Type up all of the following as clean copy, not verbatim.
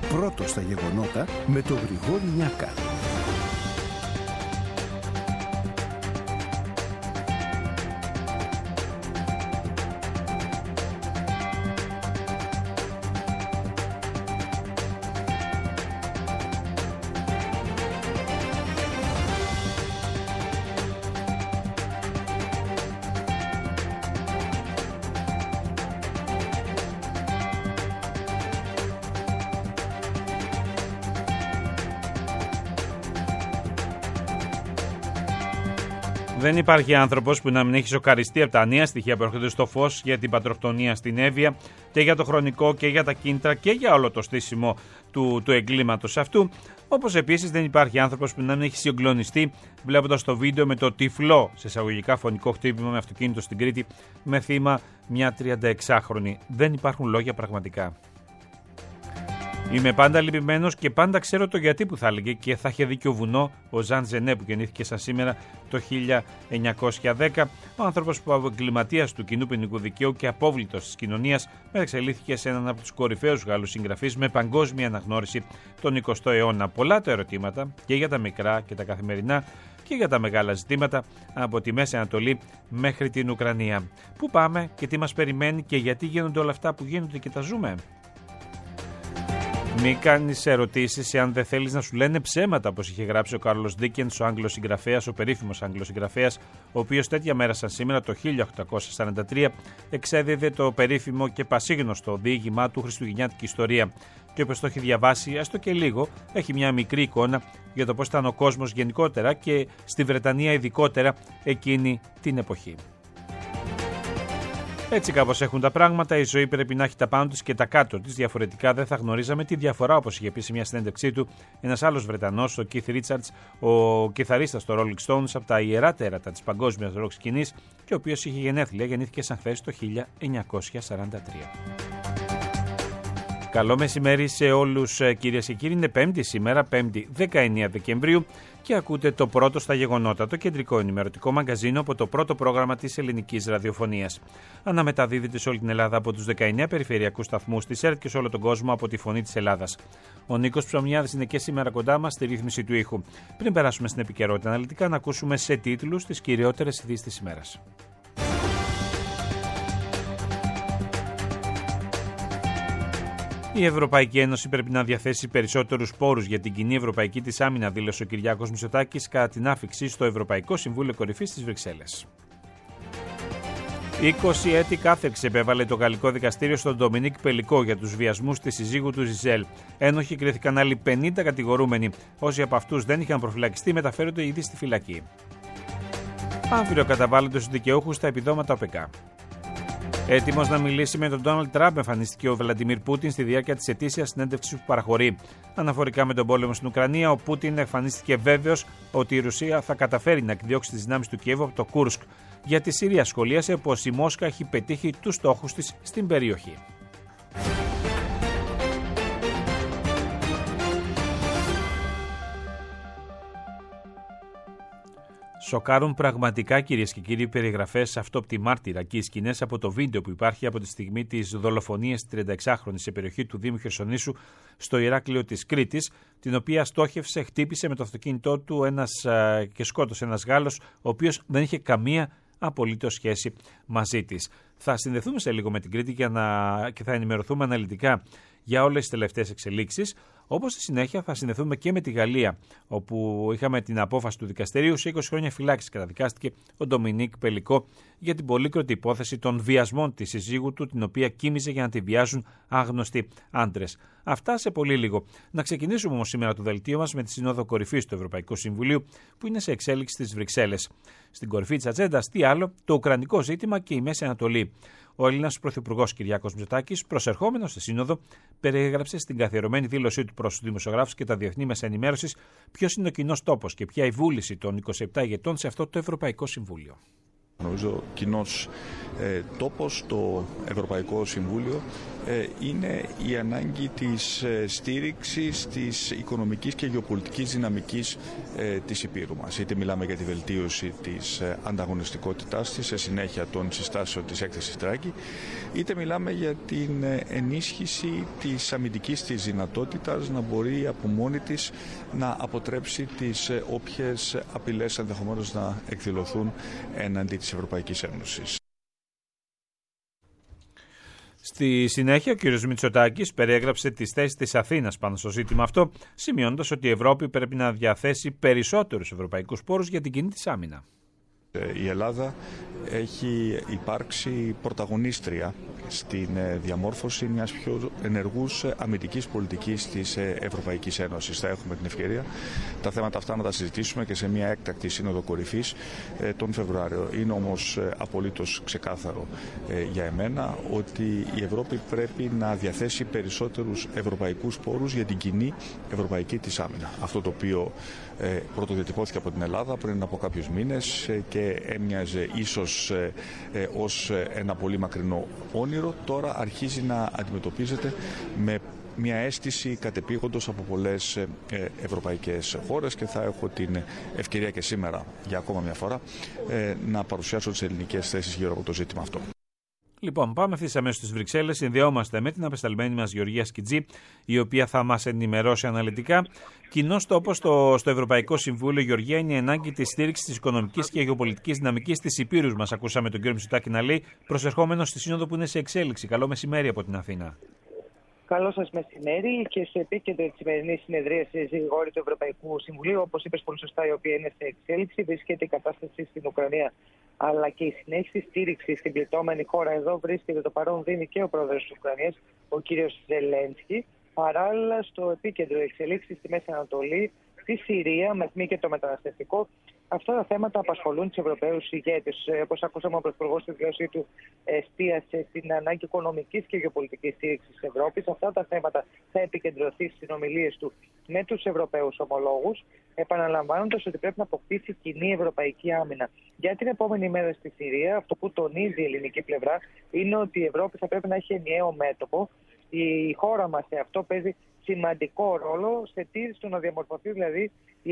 πρώτο στα γεγονότα με τον Γρηγόρη Νιάκα. Δεν υπάρχει άνθρωπος που να μην έχει σοκαριστεί από τα νέα στοιχεία που έρχονται στο φως για την πατροκτονία στην Εύβοια και για το χρονικό και για τα κίνητρα και για όλο το στήσιμο του εγκλήματος αυτού. Όπως επίσης δεν υπάρχει άνθρωπος που να μην έχει συγκλονιστεί βλέποντας το βίντεο με το τυφλό σε εισαγωγικά φωνικό χτύπημα με αυτοκίνητο στην Κρήτη με θύμα μια 36χρονη. Δεν υπάρχουν λόγια πραγματικά. Είμαι πάντα λυπημένος και πάντα ξέρω το γιατί που θα έλεγε και θα είχε δίκιο βουνό ο Ζαν Ζενέ που γεννήθηκε σαν σήμερα το 1910. Ο άνθρωπος που από εγκληματίας του κοινού ποινικού δικαίου και απόβλητος της κοινωνίας μεταξελίχθηκε σε έναν από τους κορυφαίους Γάλλους συγγραφείς με παγκόσμια αναγνώριση τον 20ο αιώνα. Πολλά τα ερωτήματα και για τα μικρά και τα καθημερινά και για τα μεγάλα ζητήματα από τη Μέση Ανατολή μέχρι την Ουκρανία. Πού πάμε και τι μας περιμένει και γιατί γίνονται όλα αυτά που γίνονται και τα ζούμε. Μην κάνεις ερωτήσεις εάν δεν θέλεις να σου λένε ψέματα, όπως είχε γράψει ο Κάρλος Ντίκενς, ο Άγγλος συγγραφέας, ο περίφημος Άγγλος συγγραφέας, ο οποίος τέτοια μέρα σαν σήμερα το 1843 εξέδιδε το περίφημο και πασίγνωστο διήγημά του Χριστουγεννιάτικη Ιστορία. Και όπως το έχει διαβάσει, έστω και λίγο, έχει μια μικρή εικόνα για το πώς ήταν ο κόσμος γενικότερα και στη Βρετανία ειδικότερα εκείνη την εποχή. Έτσι κάπως έχουν τα πράγματα, η ζωή πρέπει να έχει τα πάνω της και τα κάτω της, διαφορετικά δεν θα γνωρίζαμε τη διαφορά, όπως είχε πει σε μια συνέντευξή του ένας άλλος Βρετανός, ο Keith Richards, ο κιθαρίστας των Rolling Stones, από τα ιερά τέρατα της παγκόσμιας ροκ σκηνής και ο οποίος είχε γενέθλια, γεννήθηκε σαν χθες το 1943. Καλό μεσημέρι σε όλους κυρίες και κύριοι, είναι Πέμπτη σήμερα, 5η 19 Δεκεμβρίου και ακούτε το πρώτο στα γεγονότα, το κεντρικό ενημερωτικό μαγκαζίνο από το πρώτο πρόγραμμα της ελληνικής ραδιοφωνίας. Αναμεταδίδεται σε όλη την Ελλάδα από τους 19 περιφερειακούς σταθμούς της ΕΡΤ και σε όλο τον κόσμο από τη Φωνή της Ελλάδας. Ο Νίκος Ψωμιάδης είναι και σήμερα κοντά μας στη ρύθμιση του ήχου. Πριν περάσουμε στην επικαιρότητα αναλυτικά, να ακούσουμε σε τίτλους τις κυριότερες ειδήσεις της ημέρας. Η Ευρωπαϊκή Ένωση πρέπει να διαθέσει περισσότερους πόρους για την κοινή ευρωπαϊκή της άμυνα, δήλωσε ο Κυριάκος Μητσοτάκης κατά την άφιξη στο Ευρωπαϊκό Συμβούλιο Κορυφής στις Βρυξέλλες. 20 έτη κάθεξη επέβαλε το γαλλικό δικαστήριο στον Ντομινίκ Πελικό για τους βιασμούς της συζύγου του Ζιζέλ. Ένοχοι κρίθηκαν άλλοι 50 κατηγορούμενοι. Όσοι από αυτούς δεν είχαν προφυλακιστεί μεταφέρονται ήδη στη φυλακή. Άμφυρο καταβάλλονται στους δικαιούχους στα επιδόματα ΟΠΕΚΑ. Έτοιμος να μιλήσει με τον Ντόναλντ Τραμπ, εμφανίστηκε ο Βλαντιμίρ Πούτιν στη διάρκεια της ετήσιας συνέντευξης που παραχωρεί. Αναφορικά με τον πόλεμο στην Ουκρανία, ο Πούτιν εμφανίστηκε βέβαιος ότι η Ρωσία θα καταφέρει να εκδιώξει τις δυνάμεις του Κιέβου από το Κούρσκ. Για τη Συρία σχολίασε πως η Μόσχα έχει πετύχει τους στόχους της στην περιοχή. Σοκάρουν πραγματικά, κυρίες και κύριοι, περιγραφές αυτόπτη μάρτυρα και οι σκηνές από το βίντεο που υπάρχει από τη στιγμή της δολοφονίας της 36χρονης σε περιοχή του Δήμου Χερσονήσου στο Ηράκλειο της Κρήτης, την οποία στόχευσε, χτύπησε με το αυτοκίνητό του και σκότωσε ένας Γάλλος, ο οποίος δεν είχε καμία απολύτως σχέση μαζί της. Θα συνδεθούμε σε λίγο με την Κρήτη και θα ενημερωθούμε αναλυτικά για όλες τις τελευταίες εξελίξεις. Όπως στη συνέχεια θα συνδεθούμε και με τη Γαλλία, όπου είχαμε την απόφαση του δικαστηρίου σε 20 χρόνια φυλάκισης. Καταδικάστηκε ο Ντομινίκ Πελικό για την πολύκροτη υπόθεση των βιασμών της συζύγου του, την οποία κοίμιζε για να τη βιάζουν άγνωστοι άντρες. Αυτά σε πολύ λίγο. Να ξεκινήσουμε όμως σήμερα το δελτίο μας με τη Σύνοδο Κορυφής του Ευρωπαϊκού Συμβουλίου, που είναι σε εξέλιξη στις Βρυξέλλες. Στην κορυφή της ατζέντας, τι άλλο, το ουκρανικό ζήτημα και η Μέση Ανατολή. Ο Έλληνας Πρωθυπουργός Κυριάκος Μητσοτάκης, προσερχόμενος στη Σύνοδο, περιέγραψε στην καθιερωμένη δήλωσή του προς τους δημοσιογράφους και τα διεθνή μέσα ενημέρωσης ποιος είναι ο κοινός τόπος και ποια η βούληση των 27 ηγετών σε αυτό το Ευρωπαϊκό Συμβούλιο. Νομίζω κοινός τόπος, το Ευρωπαϊκό Συμβούλιο, είναι η ανάγκη της στήριξης της οικονομικής και γεωπολιτικής δυναμικής της Υπήρου μας. Είτε μιλάμε για τη βελτίωση της ανταγωνιστικότητάς της σε συνέχεια των συστάσεων της έκθεσης Τράγκη, είτε μιλάμε για την ενίσχυση της αμυντικής της δυνατότητας να μπορεί από μόνη της να αποτρέψει τις όποιες απειλές ενδεχομένως να εκδηλωθούν έναντι της Ευρωπαϊκής Ένωσης. Στη συνέχεια, ο κ. Μητσοτάκης περιέγραψε τις θέσεις της Αθήνας πάνω στο ζήτημα αυτό, σημειώνοντας ότι η Ευρώπη πρέπει να διαθέσει περισσότερους ευρωπαϊκούς πόρους για την κοινή της άμυνα. Η Ελλάδα έχει υπάρξει πρωταγωνίστρια στην διαμόρφωση μιας πιο ενεργούς αμυντικής πολιτικής της Ευρωπαϊκής Ένωσης. Θα έχουμε την ευκαιρία τα θέματα αυτά να τα συζητήσουμε και σε μια έκτακτη σύνοδο κορυφής τον Φεβρουάριο. Είναι όμως απολύτως ξεκάθαρο για εμένα ότι η Ευρώπη πρέπει να διαθέσει περισσότερους ευρωπαϊκούς πόρους για την κοινή ευρωπαϊκή της άμυνα. Αυτό το οποίο πρωτοδιατυπώθηκε από την Ελλάδα πριν από κάποιους μήνες και έμοιαζε ίσως ως ένα πολύ μακρινό όνειρο, τώρα αρχίζει να αντιμετωπίζεται με μια αίσθηση κατεπήγοντος από πολλές ευρωπαϊκές χώρες και θα έχω την ευκαιρία και σήμερα για ακόμα μια φορά να παρουσιάσω τις ελληνικές θέσεις γύρω από το ζήτημα αυτό. Λοιπόν, πάμε ευθύς αμέσως στις Βρυξέλλες. Συνδεόμαστε με την απεσταλμένη μας Γεωργία Σκιτζή, η οποία θα μας ενημερώσει αναλυτικά. Κοινός τόπος στο Ευρωπαϊκό Συμβούλιο, Γεωργία, είναι η ανάγκη της στήριξης της οικονομικής και γεωπολιτικής δυναμικής της Υπήρους μας. Ακούσαμε τον κύριο Μητσοτάκη να λέει, προσερχόμενος στη σύνοδο που είναι σε εξέλιξη. Καλό μεσημέρι από την Αθήνα. Καλό σας μεσημέρι, και στο επίκεντρο της σημερινής συνεδρίασης γρηγόρη του Ευρωπαϊκού Συμβουλίου, όπως είπες πολύ σωστά, η οποία είναι σε εξέλιξη, βρίσκεται η κατάσταση στην Ουκρανία, αλλά και η συνέχιση στήριξη στην πληττόμενη χώρα. Εδώ βρίσκεται το παρόν δίνει και ο πρόεδρος της Ουκρανίας, ο κύριος Ζελένσκι. Παράλληλα, στο επίκεντρο εξελίξεις στη Μέση Ανατολή, στη Συρία, με τμήμα και το μεταναστευτικό. Αυτά τα θέματα απασχολούν τους Ευρωπαίους ηγέτες. Όπως ακούσαμε, ο Πρωθυπουργός στη δήλωσή του εστίασε στην ανάγκη οικονομικής και γεωπολιτικής στήριξης της Ευρώπης. Αυτά τα θέματα θα επικεντρωθεί στις συνομιλίες του με τους Ευρωπαίους ομολόγους, επαναλαμβάνοντας ότι πρέπει να αποκτήσει κοινή ευρωπαϊκή άμυνα. Για την επόμενη μέρα στη Συρία, αυτό που τονίζει η ελληνική πλευρά είναι ότι η Ευρώπη θα πρέπει να έχει ενιαίο μέτωπο. Η χώρα μας σε αυτό παίζει σημαντικό ρόλο σε τήρηση του να διαμορφωθεί δηλαδή η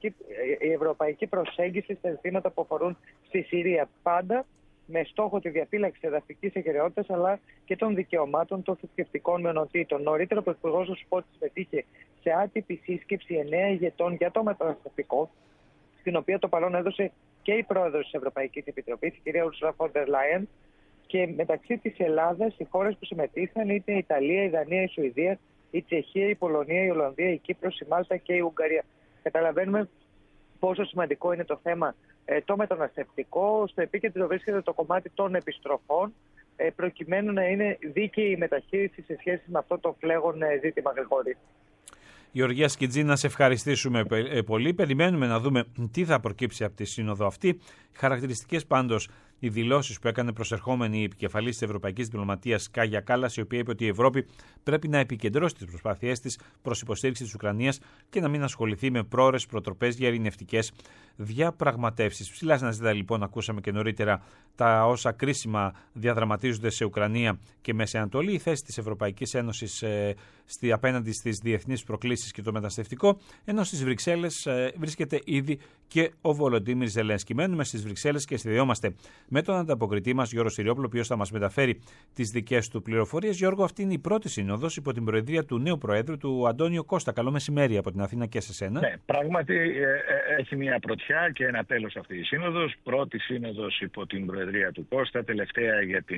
ευρωπαϊκή προσέγγιση στα ζητήματα που αφορούν στη Συρία. Πάντα με στόχο τη διαφύλαξη εδαφικής ακεραιότητας αλλά και των δικαιωμάτων των θρησκευτικών μειονοτήτων. Νωρίτερα, ο Πρωθυπουργός του ΣΠΟΤ συμμετείχε σε άτυπη σύσκεψη 9 ηγετών για το μεταναστευτικό, στην οποία το παρόν έδωσε και η πρόεδρος της Ευρωπαϊκής Επιτροπής, η κυρία Ursula von der Leyen. Και μεταξύ της Ελλάδας, οι χώρες που συμμετείχαν ήταν η Ιταλία, η Δανία, η Σουηδία, η Τσεχία, η Πολωνία, η Ολλανδία, η Κύπρος, η Μάλτα και η Ουγγαρία. Καταλαβαίνουμε πόσο σημαντικό είναι το θέμα το μεταναστευτικό. Στο επίκεντρο βρίσκεται το κομμάτι των επιστροφών, προκειμένου να είναι δίκαιη η μεταχείριση σε σχέση με αυτό το φλέγον ζήτημα, Γρηγόρη. Γεωργία Σκιτζή, να σε ευχαριστήσουμε πολύ. Περιμένουμε να δούμε τι θα προκύψει από τη σύνοδο αυτή. Χαρακτηριστικές πάντως οι δηλώσεις που έκανε προσερχόμενη η επικεφαλής της Ευρωπαϊκής Διπλωματίας Κάγια Κάλλας, η οποία είπε ότι η Ευρώπη πρέπει να επικεντρώσει τις προσπάθειές της προς υποστήριξη της Ουκρανίας και να μην ασχοληθεί με πρόωρες προτροπές για ειρηνευτικές διαπραγματεύσεις. Ψηλά συναζητά λοιπόν, ακούσαμε και νωρίτερα τα όσα κρίσιμα διαδραματίζονται σε Ουκρανία και Μέση Ανατολή, η θέση της Ευρωπαϊκής Ένωσης απέναντι στις διεθνείς προκλήσεις και το μεταναστευτικό, ενώ στις Βρυξέλλες βρίσκεται ήδη και ο Βολοντίμιρ Ζελένσκι. Μένουμε στις Βρυξέλλες και συνδεόμαστε με τον ανταποκριτή μας Γιώργο Συριόπουλο, ο οποίος θα μας μεταφέρει τις δικές του πληροφορίες. Γιώργο, αυτή είναι η πρώτη σύνοδος υπό την προεδρία του νέου Προέδρου, του Αντώνιο Κώστα. Καλό μεσημέρι από την Αθήνα και σε σένα. Ναι, πράγματι έχει μια πρωτιά και ένα τέλος αυτή η σύνοδος. Πρώτη σύνοδος υπό την προεδρία του Κώστα, τελευταία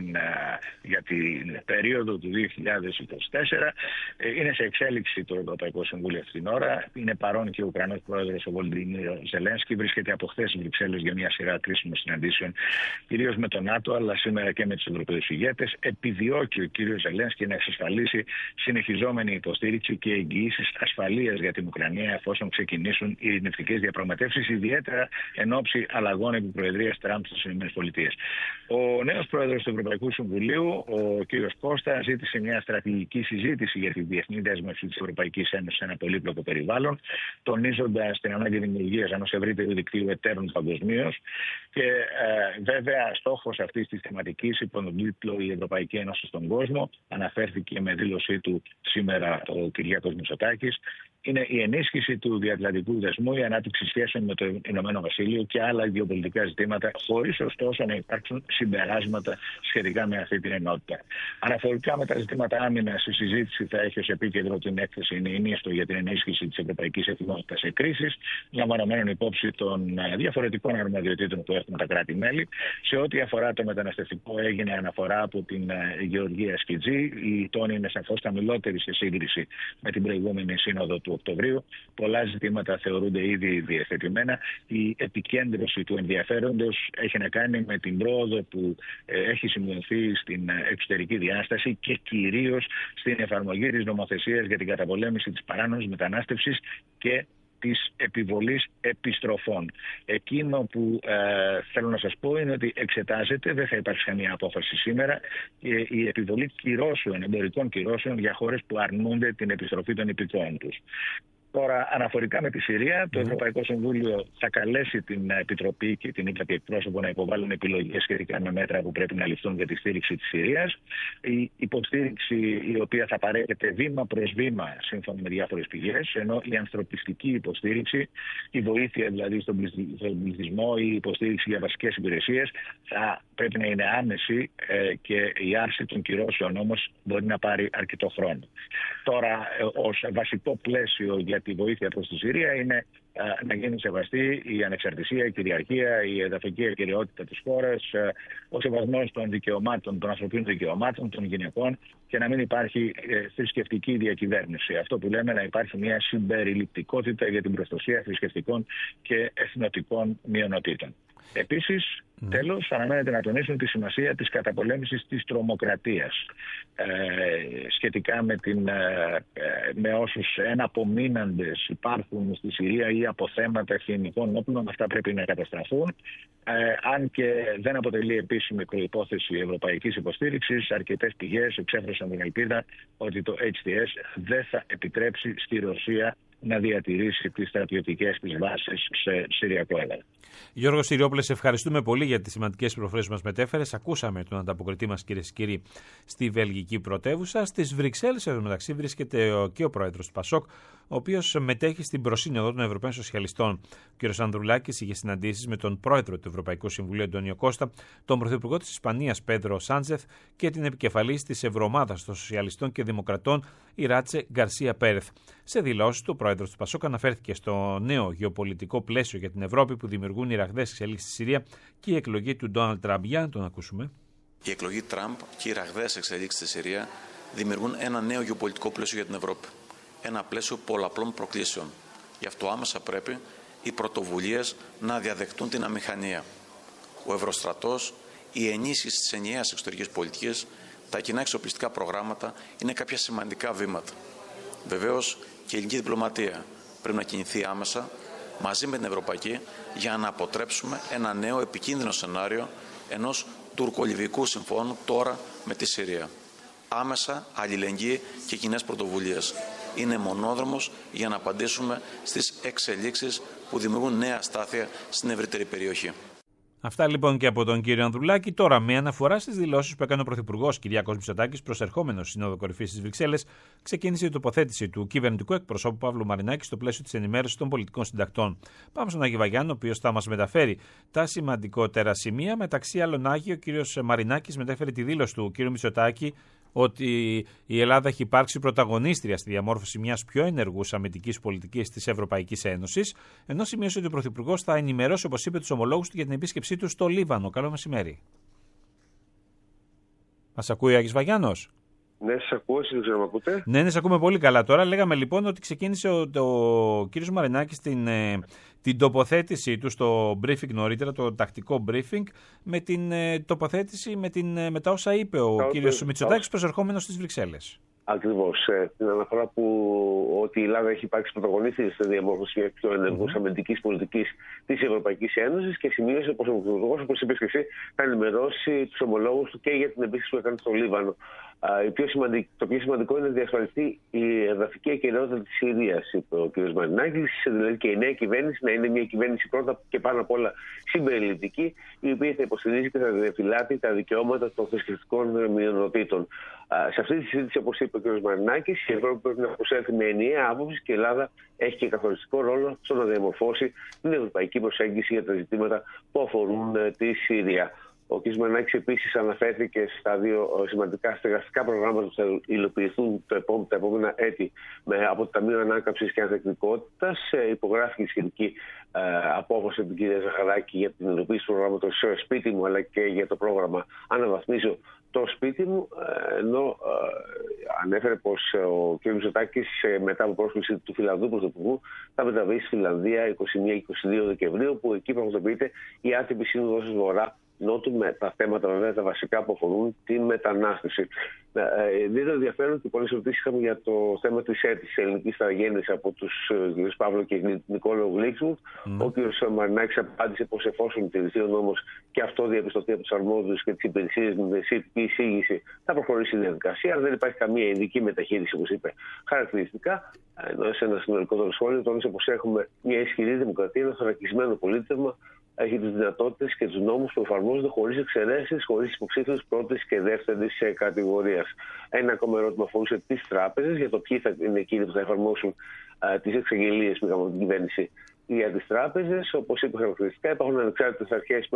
για την περίοδο του 2024. Είναι σε εξέλιξη το Ευρωπαϊκό Συμβούλιο αυτήν την ώρα. Είναι παρόν και ο Ουκρανός Πρόεδρος, ο Βολοντίμιρ Ζελένσκι. Βρίσκεται από χθες στις Βρυξέλλες για μια σειρά κρίσιμων συναντήσεων, κυρίως με τον ΝΑΤΟ, αλλά σήμερα και με τους Ευρωπαίους ηγέτες. Επιδιώκει ο κύριος Ζελένσκι να εξασφαλίσει συνεχιζόμενη υποστήριξη και εγγυήσεις ασφαλείας για την Ουκρανία, εφόσον ξεκινήσουν οι ειρηνευτικές διαπραγματεύσεις, ιδιαίτερα εν ώψη αλλαγών επί προεδρίας Τραμπ στις ΗΠΑ. Ο νέος πρόεδρος του Ευρωπαϊκού Συμβουλίου, ο κύριος Κώστα, ζήτησε μια στρατηγική συζήτηση για τη διεθνή δέσμευση της Ευρωπαϊκής Ένωσης σε ένα πολύπλοκο περιβάλλον, τονίζοντας την ανάγκη δημιουργίας ενός ευρύτερου δικτύου εταίρων παγκοσμίως. Και βέβαια, στόχος αυτής της θεματικής υπό τον τίτλο «Η Ευρωπαϊκή Ένωση στον κόσμο», αναφέρθηκε με δήλωσή του σήμερα ο Κυριάκος Μητσοτάκης, είναι η ενίσχυση του διατλαντικού δεσμού, η ανάπτυξη σχέσεων με το Ηνωμένο Βασίλειο και άλλα γεωπολιτικά ζητήματα, χωρίς ωστόσο να υπάρξουν συμπεράσματα σχετικά με αυτή την ενότητα. Αναφορικά με τα ζητήματα άμυνας, η συζήτηση θα έχει ως επίκεντρο την έκθεση Νεηνίστο για την ενίσχυση της ευρωπαϊκής ετοιμότητας σε κρίσεις, λαμβανομένων υπόψη των διαφορετικών αρμοδιοτήτων που έχουν τα κράτη-μέλη. Σε ό,τι αφορά το μεταναστευτικό, έγινε αναφορά από την Γεωργία Σκιτζή. Η τόνη είναι σαφώς χαμηλότερη σε σύγκριση με την προηγούμενη σύνοδο του Οκτωβρίου. Πολλά ζητήματα θεωρούνται ήδη διαθετημένα. Η επικέντρωση του ενδιαφέροντος έχει να κάνει με την πρόοδο που έχει σημειωθεί στην εξωτερική διάσταση και κυρίως στην εφαρμογή της νομοθεσίας για την καταπολέμηση της παράνομης μετανάστευσης και της επιβολής επιστροφών. Εκείνο που θέλω να σας πω είναι ότι εξετάζεται, δεν θα υπάρξει καμία απόφαση σήμερα, η επιβολή κυρώσεων, εμπορικών κυρώσεων για χώρες που αρνούνται την επιστροφή των υπηκόων τους. Τώρα, αναφορικά με τη Συρία, το Ευρωπαϊκό Συμβούλιο θα καλέσει την Επιτροπή και την ΥΠΑΤΗ εκπρόσωπο να υποβάλουν επιλογές σχετικά με μέτρα που πρέπει να ληφθούν για τη στήριξη της Συρίας. Η υποστήριξη η οποία θα παρέχεται βήμα προς βήμα, σύμφωνα με διάφορες πηγές, ενώ η ανθρωπιστική υποστήριξη, η βοήθεια δηλαδή στον πληθυσμό, η υποστήριξη για βασικές υπηρεσίες θα πρέπει να είναι άμεση και η άρση των κυρώσεων όμως μπορεί να πάρει αρκετό χρόνο. Τώρα, ως βασικό πλαίσιο για τη βοήθεια προς τη Συρία είναι να γίνει σεβαστή η ανεξαρτησία, η κυριαρχία, η εδαφική ακεραιότητα της χώρας, ο σεβασμός των δικαιωμάτων, των ανθρωπίνων δικαιωμάτων, των γυναικών και να μην υπάρχει θρησκευτική διακυβέρνηση. Αυτό που λέμε, να υπάρχει μια συμπεριληπτικότητα για την προστασία θρησκευτικών και εθνοτικών μειονοτήτων. Επίσης, τέλος, αναμένεται να τονίσουν τη σημασία της καταπολέμησης της τρομοκρατίας σχετικά με όσους εναπομείναντες υπάρχουν στη Συρία ή από θέματα χημικών όπλων. Αυτά πρέπει να καταστραφούν. Αν και δεν αποτελεί επίσημη προϋπόθεση ευρωπαϊκής υποστήριξης, αρκετές πηγές εξέφρασαν την ελπίδα ότι το HTS δεν θα επιτρέψει στη Ρωσία να διατηρήσει τις στρατιωτικές της βάσεις σε συριακό έδαφος. Γιώργο Συριόπουλε, σε ευχαριστούμε πολύ για τις σημαντικές πληροφορίες που μας μετέφερες. Ακούσαμε τον ανταποκριτή μας, κυρίες και κύριοι, στη βελγική πρωτεύουσα. Στις Βρυξέλλες, εδώ μεταξύ, βρίσκεται και ο πρόεδρος του ΠΑΣΟΚ, ο οποίος μετέχει στην προσύνοδο των Ευρωπαίων Σοσιαλιστών. Ο κ. Ανδρουλάκης είχε συναντήσεις με τον πρόεδρο του Ευρωπαϊκού Συμβουλίου, Αντώνιο Κώστα, τον πρωθυπουργό της Ισπανίας, Πέντρο Σάντσεθ, και την επικεφαλής της Ευρωομάδας των Σοσιαλιστών και Δημοκρατών, Ιράτσε Γκαρσία Πέρεθ. Σε δηλώσεις του, ο πρόεδρος του ΠΑΣΟΚ αναφέρθηκε στο νέο γεωπολιτικό πλαίσιο για την Ευρώπη που δημιουργούν οι ραγδαίες εξελίξεις στη Συρία και η εκλογή του Ντόναλντ Τραμπ. Για να τον ακούσουμε. Η εκλογή Τραμπ και οι ραγδαίες εξελίξεις στη Συρία δημιουργούν ένα νέο γεωπολιτικό πλαίσιο για την Ευρώπη. Ένα πλαίσιο πολλαπλών προκλήσεων. Γι' αυτό άμεσα πρέπει οι πρωτοβουλίες να διαδεχτούν την αμηχανία. Ο Ευρωστρατός, η ενίσχυση της ενιαίας εξωτερικής πολιτικής, τα κοινά εξοπλιστικά προγράμματα είναι κάποια σημαντικά βήματα. Βεβαίως και η ελληνική διπλωματία πρέπει να κινηθεί άμεσα μαζί με την Ευρωπαϊκή για να αποτρέψουμε ένα νέο επικίνδυνο σενάριο ενός τουρκολιβικού συμφώνου τώρα με τη Συρία. Άμεσα αλληλεγγύη και κοινές πρωτοβουλίες είναι μονόδρομος για να απαντήσουμε στις εξελίξεις που δημιουργούν νέα αστάθεια στην ευρύτερη περιοχή. Αυτά λοιπόν και από τον κύριο Ανδρουλάκη. Τώρα, με αναφορά στις δηλώσεις που έκανε ο Πρωθυπουργός Κυριάκος Μητσοτάκης, προσερχόμενος στη Σύνοδο Κορυφής στις Βρυξέλλες, ξεκίνησε η τοποθέτηση του κυβερνητικού εκπροσώπου Παύλου Μαρινάκη στο πλαίσιο της ενημέρωσης των πολιτικών συντακτών. Πάμε στον Άγιο Βαγιάννη, ο οποίος θα μας μεταφέρει τα σημαντικότερα σημεία. Μεταξύ άλλων, Άγιο, ο κύριος Μαρινάκης μετέφερε τη δήλωση του κύριου Μητσοτάκη ότι η Ελλάδα έχει υπάρξει πρωταγωνίστρια στη διαμόρφωση μιας πιο ενεργούς αμυντικής πολιτικής της Ευρωπαϊκής Ένωσης, ενώ σημείωσε ότι ο Πρωθυπουργός θα ενημερώσει, όπως είπε, τους ομολόγους του για την επίσκεψή του στο Λίβανο. Καλό μεσημέρι. Μας ακούει ο Άγιος Βαγιάννος? Ναι, σας ακούω, εσείς δεν με ακούτε? Ναι, σας ακούμε πολύ καλά. Τώρα λέγαμε λοιπόν ότι ξεκίνησε ο κύριος Μαρινάκης την τοποθέτησή του στο briefing νωρίτερα, το τακτικό briefing, με την τοποθέτηση, με τα όσα είπε ο κύριος Μητσοτάκης προσερχόμενος στις Βρυξέλλες. Ακριβώς. Την αναφορά ότι η Ελλάδα έχει υπάρξει πρωταγωνίστρια στη διαμόρφωση μιας πιο ενεργούς αμυντικής πολιτικής της Ευρωπαϊκής Ένωσης και σημείωσε πως ο Πρωθυπουργός, όπως είπες και εσύ, θα ενημερώσει τους ομολόγους του και για την επίσκεψη που έκανε στο Λίβανο. Το πιο σημαντικό είναι να διασφαλιστεί η εδαφική ακεραιότητα της Συρίας, είπε ο κ. Μαρινάκης, δηλαδή και η νέα κυβέρνηση να είναι μια κυβέρνηση πρώτα και πάνω απ' όλα συμπεριληπτική, η οποία θα υποστηρίζει και θα διαφυλάττει τα δικαιώματα των θρησκευτικών μειονοτήτων. Σε αυτή τη συζήτηση, όπως είπε ο κ. Μαρινάκης, η Ευρώπη πρέπει να προσέλθει με ενιαία άποψη και η Ελλάδα έχει και καθοριστικό ρόλο στο να διαμορφώσει την ευρωπαϊκή προσέγγιση για τα ζητήματα που αφορούν τη Συρία. Ο κ. Μαρινάκης επίσης αναφέρθηκε στα δύο σημαντικά στεγαστικά προγράμματα που θα υλοποιηθούν τα επόμενα έτη από το Ταμείο Ανάκαμψης και Ανθεκτικότητας. Υπογράφηκε η σχετική απόφαση από την κυρία Ζαχαράκη για την υλοποίηση του προγράμματος Σπίτι μου, αλλά και για το πρόγραμμα Αναβαθμίζω το σπίτι μου, ενώ ανέφερε πως ο κ. Μητσοτάκης μετά από πρόσκληση του Φιλανδού Πρωθυπουργού θα μεταβεί στη Φιλανδία 21-22 Δεκεμβρίου, που εκεί πραγματοποιείται η άτυπη σύνοδος Βορρά Νότου με τα θέματα βέβαια τα βασικά που αφορούν την μετανάστευση. Δίδω ενδιαφέρον και πολλές ερωτήσεις είχαμε για το θέμα της αίτησης ελληνικής ηθαγένειας από τους κ. Παύλο και Νικόλαο Γλίξμουντ. Ο κ. Μαρινάκης απάντησε πως εφόσον τηρηθεί ο νόμος και αυτό διαπιστωθεί από τους αρμόδιους και τις υπηρεσίες με σχετική εισήγηση, θα προχωρήσει η διαδικασία. Αλλά δεν υπάρχει καμία ειδική μεταχείριση, όπως είπε χαρακτηριστικά. Ενώ σε ένα συνολικότερο σχόλιο τόνισε πως έχουμε μια ισχυρή δημοκρατία, ένα θωρακισμένο πολίτευμα. Έχει τις δυνατότητες και τους νόμους που εφαρμόζονται χωρίς εξαιρέσεις, χωρίς υποψήφιους πρώτης και δεύτερης κατηγορίας. Ένα ακόμα ερώτημα αφορούσε τις τράπεζες, για το ποιοι θα είναι εκείνοι που θα εφαρμόσουν τις εξαγγελίες που είχαμε από την κυβέρνηση για τις τράπεζες. Όπως είπε χαρακτηριστικά, υπάρχουν ανεξάρτητες αρχές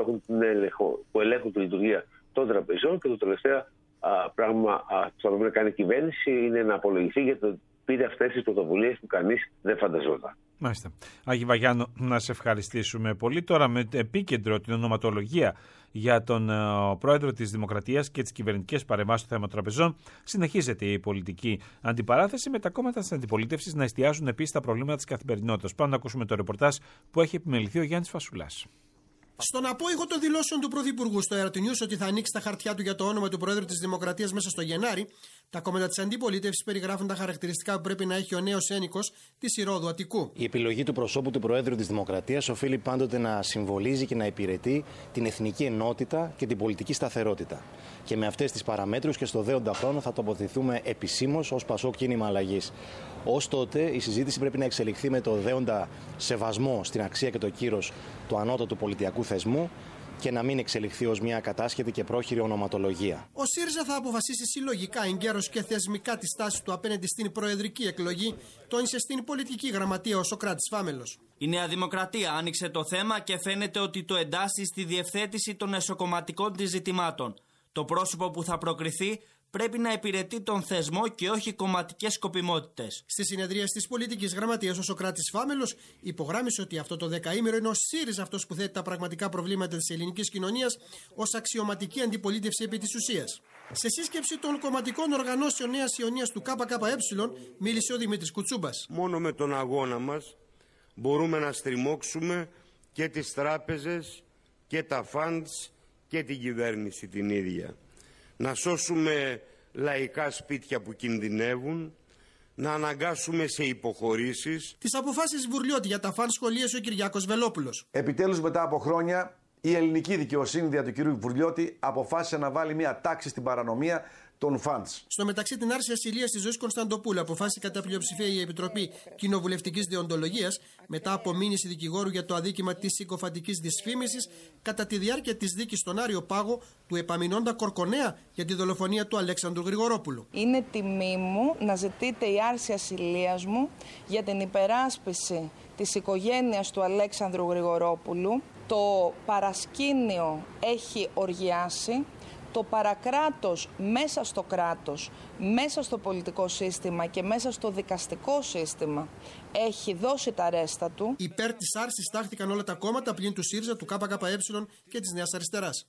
που ελέγχουν τη λειτουργία των τραπεζών και το τελευταίο πράγμα που θα πρέπει να κάνει η κυβέρνηση είναι να απολογηθεί για το πήρε αυτές τις πρωτοβουλίες που κανείς δεν φανταζόταν. Μάλιστα. Άγη Βαγιάνο, να σε ευχαριστήσουμε πολύ. Τώρα με επίκεντρο την ονοματολογία για τον πρόεδρο της Δημοκρατίας και τις κυβερνητικές παρεμβάσεις στο θέμα των τραπεζών, συνεχίζεται η πολιτική αντιπαράθεση με τα κόμματα της αντιπολίτευσης να εστιάζουν επίσης τα προβλήματα της καθημερινότητας. Πάμε να ακούσουμε το ρεπορτάζ που έχει επιμεληθεί ο Γιάννης Φασουλάς. Στον απόϊχο των δηλώσεων του Πρωθυπουργού στο Aerotnews ότι θα ανοίξει τα χαρτιά του για το όνομα του Προέδρου της Δημοκρατίας μέσα στο Γενάρη, τα κόμματα της αντιπολίτευσης περιγράφουν τα χαρακτηριστικά που πρέπει να έχει ο νέος ένικος της Ηρώδου Αττικού. Η επιλογή του προσώπου του Προέδρου της Δημοκρατίας οφείλει πάντοτε να συμβολίζει και να υπηρετεί την εθνική ενότητα και την πολιτική σταθερότητα. Και με αυτές τις παραμέτρους και στο δέοντα χρόνο θα τοποθετηθούμε επισήμως ως Πασόκ Κίνημα Αλλαγής. Ως τότε η συζήτηση πρέπει να εξελιχθεί με το δέοντα σεβασμό στην αξία και το κύρος του ανώτατου πολιτιακού θεσμού και να μην εξελιχθεί ως μια κατάσχετη και πρόχειρη ονοματολογία. Ο ΣΥΡΙΖΑ θα αποφασίσει συλλογικά, εγκαίρως και θεσμικά τη στάση του απέναντι στην προεδρική εκλογή, τόνισε στην πολιτική γραμματεία ο Σωκράτης Φάμελος. Η Νέα Δημοκρατία άνοιξε το θέμα και φαίνεται ότι το εντάσσει στη διευθέτηση των εσωκομματικών της ζητημάτων. Το πρόσωπο που θα προκριθεί πρέπει να υπηρετεί τον θεσμό και όχι κομματικές σκοπιμότητες. Στη συνεδρία της πολιτικής γραμματείας, ο Σωκράτης Φάμελος υπογράμμισε ότι αυτό το δεκαήμερο είναι ο ΣΥΡΙΖΑ αυτός που θέτει τα πραγματικά προβλήματα της ελληνικής κοινωνίας ως αξιωματική αντιπολίτευση επί της ουσίας. Σε σύσκεψη των κομματικών οργανώσεων Νέας Ιωνίας του ΚΚΕ μίλησε ο Δημήτρης Κουτσούμπας. Μόνο με τον αγώνα μας μπορούμε να στριμώξουμε και τις τράπεζες και τα φαντς και την κυβέρνηση την ίδια. Να σώσουμε λαϊκά σπίτια που κινδυνεύουν, να αναγκάσουμε σε υποχωρήσεις. Τις αποφάσεις Βουρλιώτη για τα φαν σχολίασε ο Κυριάκος Βελόπουλος. Επιτέλους, μετά από χρόνια, η ελληνική δικαιοσύνη δια του κ. Βουρλιώτη αποφάσισε να βάλει μια τάξη στην παρανομία των φαντς. Στο μεταξύ, την άρση ασυλίας της Ζωής Κωνσταντοπούλου αποφάσισε κατά πλειοψηφία η Επιτροπή Κοινοβουλευτικής Δεοντολογίας μετά από μήνυση δικηγόρου για το αδίκημα της συκοφαντικής δυσφήμισης κατά τη διάρκεια της δίκης στον Άριο Πάγο του επαμεινώντα Κορκονέα για τη δολοφονία του Αλέξανδρου Γρηγορόπουλου. Είναι τιμή μου να ζητείτε η άρση ασυλίας μου για την υπεράσπιση της οικογένειας του Αλέξανδρου Γρηγορόπουλου. Το παρασκήνιο έχει οργιάσει. Το παρακράτος μέσα στο κράτος, μέσα στο πολιτικό σύστημα και μέσα στο δικαστικό σύστημα έχει δώσει τα ρέστα του. Υπέρ της άρσης στάχθηκαν όλα τα κόμματα πλην του ΣΥΡΙΖΑ, του ΚΚΕ και της Νέας Αριστεράς.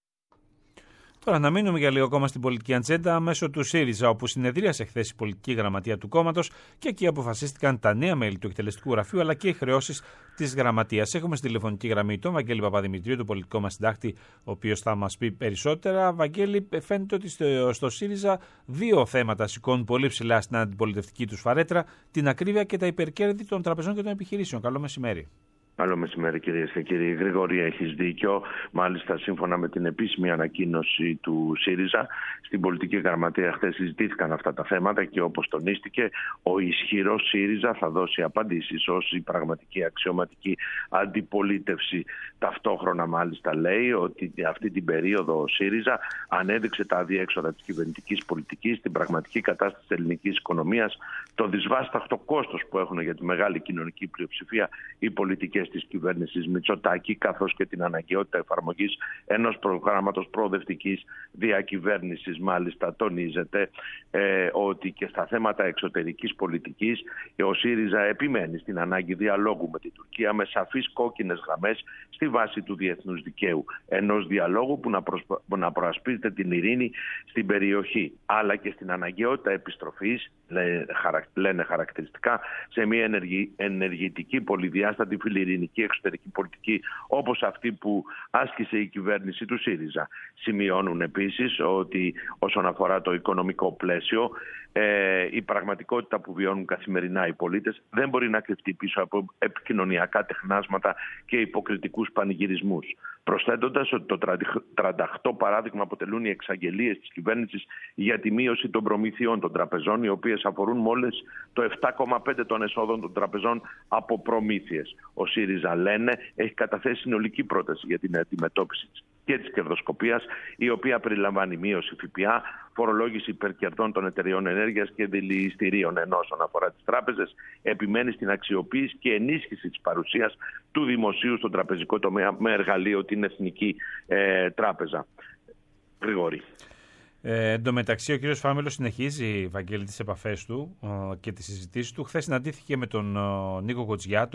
Τώρα να μείνουμε για λίγο ακόμα στην πολιτική ατζέντα μέσω του ΣΥΡΙΖΑ, όπου συνεδρίασε χθες η πολιτική γραμματεία του κόμματος και εκεί αποφασίστηκαν τα νέα μέλη του εκτελεστικού γραφείου αλλά και οι χρεώσεις της γραμματείας. Έχουμε στη τηλεφωνική γραμμή τον Βαγγέλη Παπαδημητρίου, τον πολιτικό μας συντάκτη, ο οποίος θα μας πει περισσότερα. Βαγγέλη, φαίνεται ότι στο ΣΥΡΙΖΑ δύο θέματα σηκώνουν πολύ ψηλά στην αντιπολιτευτική τους φαρέτρα: την ακρίβεια και τα υπερκέρδη των τραπεζών και των επιχειρήσεων. Καλό μεσημέρι. Καλό μεσημέρι, κυρίες και κύριοι. Γρηγορία, έχεις δίκιο. Μάλιστα, σύμφωνα με την επίσημη ανακοίνωση του ΣΥΡΙΖΑ, στην πολιτική γραμματεία χθες συζητήθηκαν αυτά τα θέματα και όπως τονίστηκε, ο ισχυρός ΣΥΡΙΖΑ θα δώσει απαντήσεις ως η πραγματική αξιωματική αντιπολίτευση. Ταυτόχρονα, μάλιστα, λέει ότι αυτή την περίοδο ο ΣΥΡΙΖΑ ανέδειξε τα αδιέξοδα της κυβερνητικής πολιτικής, την πραγματική κατάσταση της ελληνικής οικονομίας, το δυσβάσταχτο κόστος που έχουν για τη μεγάλη κοινωνική πλειοψηφία οι πολιτικές της κυβέρνησης Μητσοτάκη, καθώς και την αναγκαιότητα εφαρμογής ενός προγράμματος προοδευτικής διακυβέρνησης. Μάλιστα, τονίζεται ότι και στα θέματα εξωτερικής πολιτικής ο ΣΥΡΙΖΑ επιμένει στην ανάγκη διαλόγου με την Τουρκία με σαφείς κόκκινες γραμμές στη βάση του διεθνούς δικαίου. Ενός διαλόγου που να προασπίζεται την ειρήνη στην περιοχή, αλλά και στην αναγκαιότητα επιστροφής, λένε χαρακτηριστικά, σε μια ενεργητική πολυδιάστατη φιλιρηνική εξωτερική πολιτική όπως αυτή που άσκησε η κυβέρνηση του ΣΥΡΙΖΑ. Σημειώνουν επίσης ότι όσον αφορά το οικονομικό πλαίσιο, η πραγματικότητα που βιώνουν καθημερινά οι πολίτες δεν μπορεί να κρυφτεί πίσω από επικοινωνιακά τεχνάσματα και υποκριτικούς πανηγυρισμούς. Προσθέτοντας ότι το 38 παράδειγμα αποτελούν οι εξαγγελίες της κυβέρνησης για τη μείωση των προμηθειών των τραπεζών, οι οποίες αφορούν μόλις το 7,5% των εσόδων των τραπεζών από προμήθειες. Ο ΣΥΡΙΖΑ, λένε, έχει καταθέσει συνολική πρόταση για την αντιμετώπιση και της κερδοσκοπίας, η οποία περιλαμβάνει μείωση ΦΠΑ, φορολόγηση υπερκερδών των εταιρεών ενέργειας και δηληστηρίων. Ενώ όσον αφορά τις τράπεζες, επιμένει στην αξιοποίηση και ενίσχυση της παρουσίας του δημοσίου στον τραπεζικό τομέα με εργαλείο την Εθνική Τράπεζα. Γρηγόρη. Εν τω μεταξύ, ο κ. Φάμελος συνεχίζει, Βαγγέλη, τις επαφές του και τις συζητήσεις του. Χθες συναντήθηκε με τον Νίκο Κοτζιά,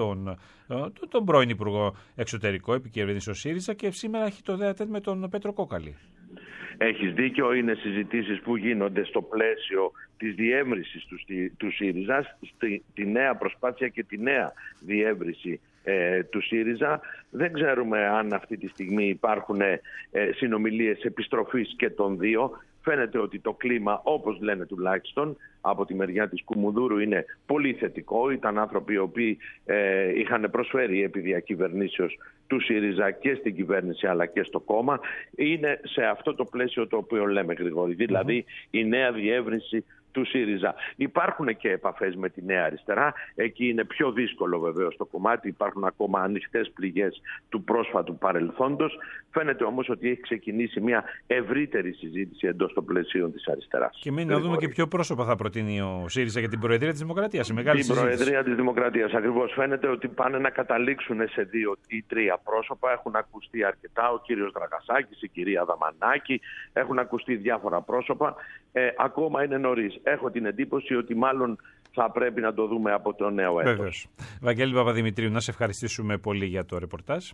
τον πρώην Υπουργό Εξωτερικό, επικεφαλής ο ΣΥΡΙΖΑ, και σήμερα έχει το ΔΕΑΤΕΤ με τον Πέτρο Κόκαλη. Έχεις δίκιο, είναι συζητήσεις που γίνονται στο πλαίσιο της διεύρυνσης του ΣΥΡΙΖΑ, τη νέα προσπάθεια και τη νέα διεύρυνση του ΣΥΡΙΖΑ. Δεν ξέρουμε αν αυτή τη στιγμή υπάρχουν συνομιλίες επιστροφής και των δύο. Φαίνεται ότι το κλίμα, όπως λένε τουλάχιστον από τη μεριά της Κουμουνδούρου, είναι πολύ θετικό. Ήταν άνθρωποι οι οποίοι είχαν προσφέρει επί διακυβερνήσεως του ΣΥΡΙΖΑ και στην κυβέρνηση αλλά και στο κόμμα. Είναι σε αυτό το πλαίσιο το οποίο λέμε, Γρηγόρη, δηλαδή η νέα διεύρυνση του ΣΥΡΙΖΑ. Υπάρχουν και επαφές με τη Νέα Αριστερά. Εκεί είναι πιο δύσκολο βεβαίως το κομμάτι. Υπάρχουν ακόμα ανοιχτές πληγές του πρόσφατου παρελθόντος. Φαίνεται όμως ότι έχει ξεκινήσει μια ευρύτερη συζήτηση εντός των πλαισίων της αριστεράς. Και μένει να δούμε και ποιο πρόσωπα θα προτείνει ο ΣΥΡΙΖΑ για την Προεδρία της Δημοκρατίας. Την Προεδρία της Δημοκρατίας. Ακριβώς. Φαίνεται ότι πάνε να καταλήξουν σε 2 ή 3 πρόσωπα. Έχουν ακουστεί αρκετά. Ο κύριος Δραγασάκης, η κυρία Δαμανάκη. Έχουν ακουστεί διάφορα πρόσωπα. Ακόμα είναι νωρίς. Έχω την εντύπωση ότι μάλλον θα πρέπει να το δούμε από το νέο έτος. Βέβαιος. Βαγγέλη Παπαδημητρίου, να σε ευχαριστήσουμε πολύ για το ρεπορτάζ.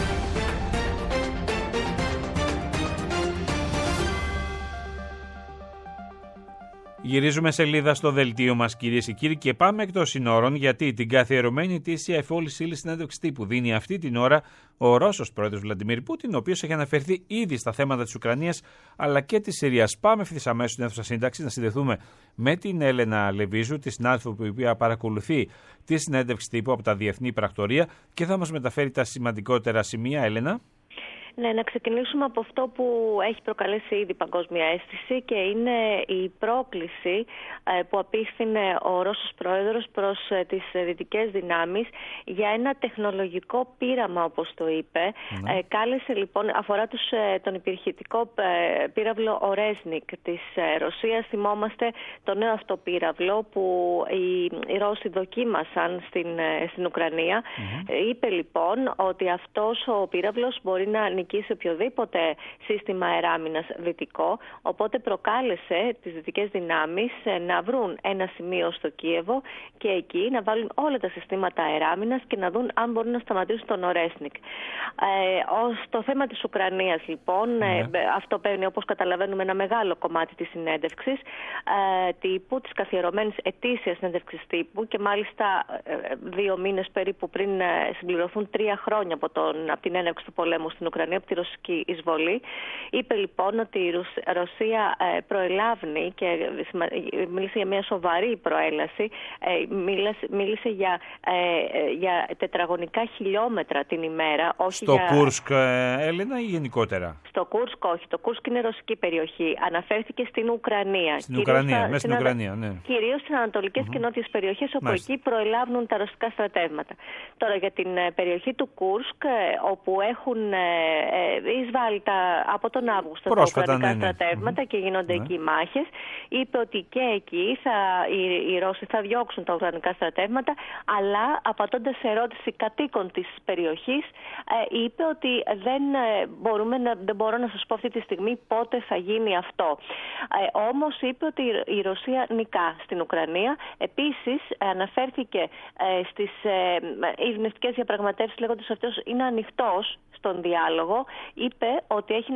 Γυρίζουμε σελίδα στο δελτίο μας, κυρίες και κύριοι, και πάμε εκτός συνόρων, γιατί την καθιερωμένη ετήσια εφόλης ύλη συνέντευξη τύπου δίνει αυτή την ώρα ο Ρώσος πρόεδρος Βλαντιμίρ Πούτιν, ο οποίος έχει αναφερθεί ήδη στα θέματα της Ουκρανίας αλλά και της Συρίας. Πάμε ευθύς αμέσως στην αίθουσα σύνταξη να συνδεθούμε με την Έλενα Λεβίζου, τη συνάδελφο που η οποία παρακολουθεί τη συνέντευξη τύπου από τα διεθνή πρακτορία και θα μας μεταφέρει τα σημαντικότερα σημεία. Έλενα. Ναι, να ξεκινήσουμε από αυτό που έχει προκαλέσει ήδη παγκόσμια αίσθηση και είναι η πρόκληση που απίφθινε ο Ρώσος πρόεδρος προς τις δυτικές δυνάμεις για ένα τεχνολογικό πείραμα, όπως το είπε. Κάλεσε λοιπόν, αφορά τον υπηρχητικό πύραυλο Ορέσνικ της Ρωσίας. Θυμόμαστε το νέο αυτό πύραυλο που οι Ρώσοι δοκίμασαν στην Ουκρανία. Είπε λοιπόν ότι αυτός ο πύραυλος μπορεί να νικήσει οποιοδήποτε σύστημα αεράμινας δυτικό, οπότε προκάλεσε τις δυτικές δυνάμεις να βρουν ένα σημείο στο Κίεβο και εκεί να βάλουν όλα τα συστήματα αεράμινας και να δουν αν μπορούν να σταματήσουν τον Ορέσνικ. Στο θέμα της Ουκρανίας λοιπόν, αυτό παίρνει, όπως καταλαβαίνουμε, ένα μεγάλο κομμάτι της συνέντευξης τύπου, της καθιερωμένης ετήσιας συνέντευξης τύπου, και μάλιστα 2 μήνες περίπου πριν συμπληρωθούν 3 χρόνια από την έναρξη του πολέμου στην Ουκρανία Ουκρανία από τη ρωσική εισβολή. Είπε λοιπόν ότι η Ρωσία προελάβνει και μίλησε για μια σοβαρή προέλαση. Μίλησε για τετραγωνικά χιλιόμετρα την ημέρα. Όχι στο Κούρσκ, Έλενα, ή γενικότερα? Στο Κούρσκ όχι. Το Κούρσκ είναι ρωσική περιοχή. Αναφέρθηκε στην Ουκρανία. Στην Ουκρανία, μέσα στην Ουκρανία, ναι. Κυρίως στις ανατολικές και νότιες περιοχές, όπου εκεί προελάβουν τα ρωσικά στρατεύματα. Τώρα για την περιοχή του Κούρσκ, όπου έχουν εισβάλει από τον Αύγουστο τα ουκρανικά στρατεύματα και γίνονται εκεί μάχες, είπε ότι και εκεί οι Ρώσοι θα διώξουν τα ουκρανικά στρατεύματα, αλλά απαντώντας σε ερώτηση κατοίκων της περιοχής, είπε ότι δεν μπορώ να σας πω αυτή τη στιγμή πότε θα γίνει αυτό. Όμως είπε ότι η Ρωσία νικά στην Ουκρανία. Επίσης αναφέρθηκε στις ειρηνευτικές διαπραγματεύσεις, λέγοντας ότι αυτός είναι ανοιχτός στον διάλογο. Είπε ότι έχει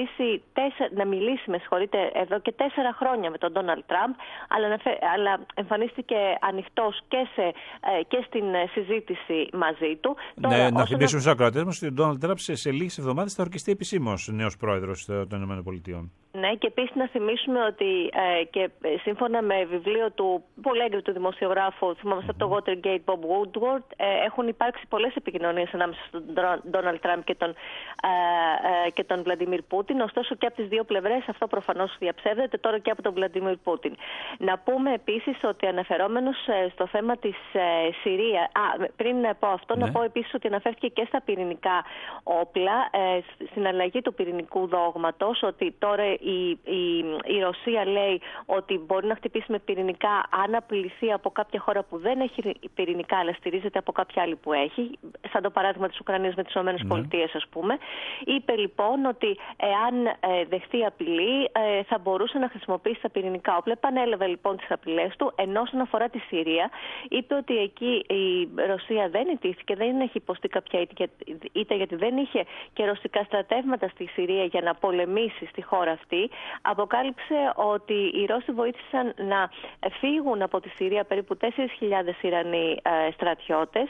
να μιλήσει εδώ και 4 χρόνια με τον Ντόναλντ Τραμπ, αλλά εμφανίστηκε ανοιχτός και στην συζήτηση μαζί του. Ναι, να θυμίσουμε στους ακροατές μας ότι ο Ντόναλντ Τραμπ σε λίγες εβδομάδες θα ορκιστεί επισήμως νέος πρόεδρος των ΗΠΑ. Ναι, και επίσης να θυμίσουμε ότι και σύμφωνα με βιβλίο του πολύ έγκριτου δημοσιογράφου, θυμάμαστε από το Watergate, Bob Woodward, έχουν υπάρξει πολλές επικοινωνίες ανάμεσα στον Ντόναλντ Τραμπ και τον Βλαντιμίρ Πούτιν. Ωστόσο και από τις δύο πλευρές αυτό προφανώς διαψεύδεται, τώρα και από τον Βλαντιμίρ Πούτιν. Να πούμε επίσης ότι αναφερόμενος στο θέμα της Συρίας, πριν πω αυτό, να πω επίσης ότι αναφέρθηκε και στα πυρηνικά όπλα, στην αλλαγή του πυρηνικού δόγματος, ότι τώρα η Ρωσία λέει ότι μπορεί να χτυπήσει με πυρηνικά αν απειληθεί από κάποια χώρα που δεν έχει πυρηνικά, αλλά στηρίζεται από κάποια άλλη που έχει, σαν το παράδειγμα της Ουκρανίας με τις ΗΠΑ, ας πούμε. Είπε λοιπόν ότι εάν δεχτεί απειλή θα μπορούσε να χρησιμοποιήσει τα πυρηνικά όπλα. Επανέλαβε λοιπόν τις απειλές του, ενώ όσον αφορά τη Συρία, είπε ότι εκεί η Ρωσία δεν ιτήθηκε, δεν έχει υποστεί κάποια ήττα, γιατί δεν είχε και ρωσικά στρατεύματα στη Συρία για να πολεμήσει στη χώρα αυτή. Αποκάλυψε ότι οι Ρώσοι βοήθησαν να φύγουν από τη Συρία περίπου 4.000 Ιρανοί στρατιώτες,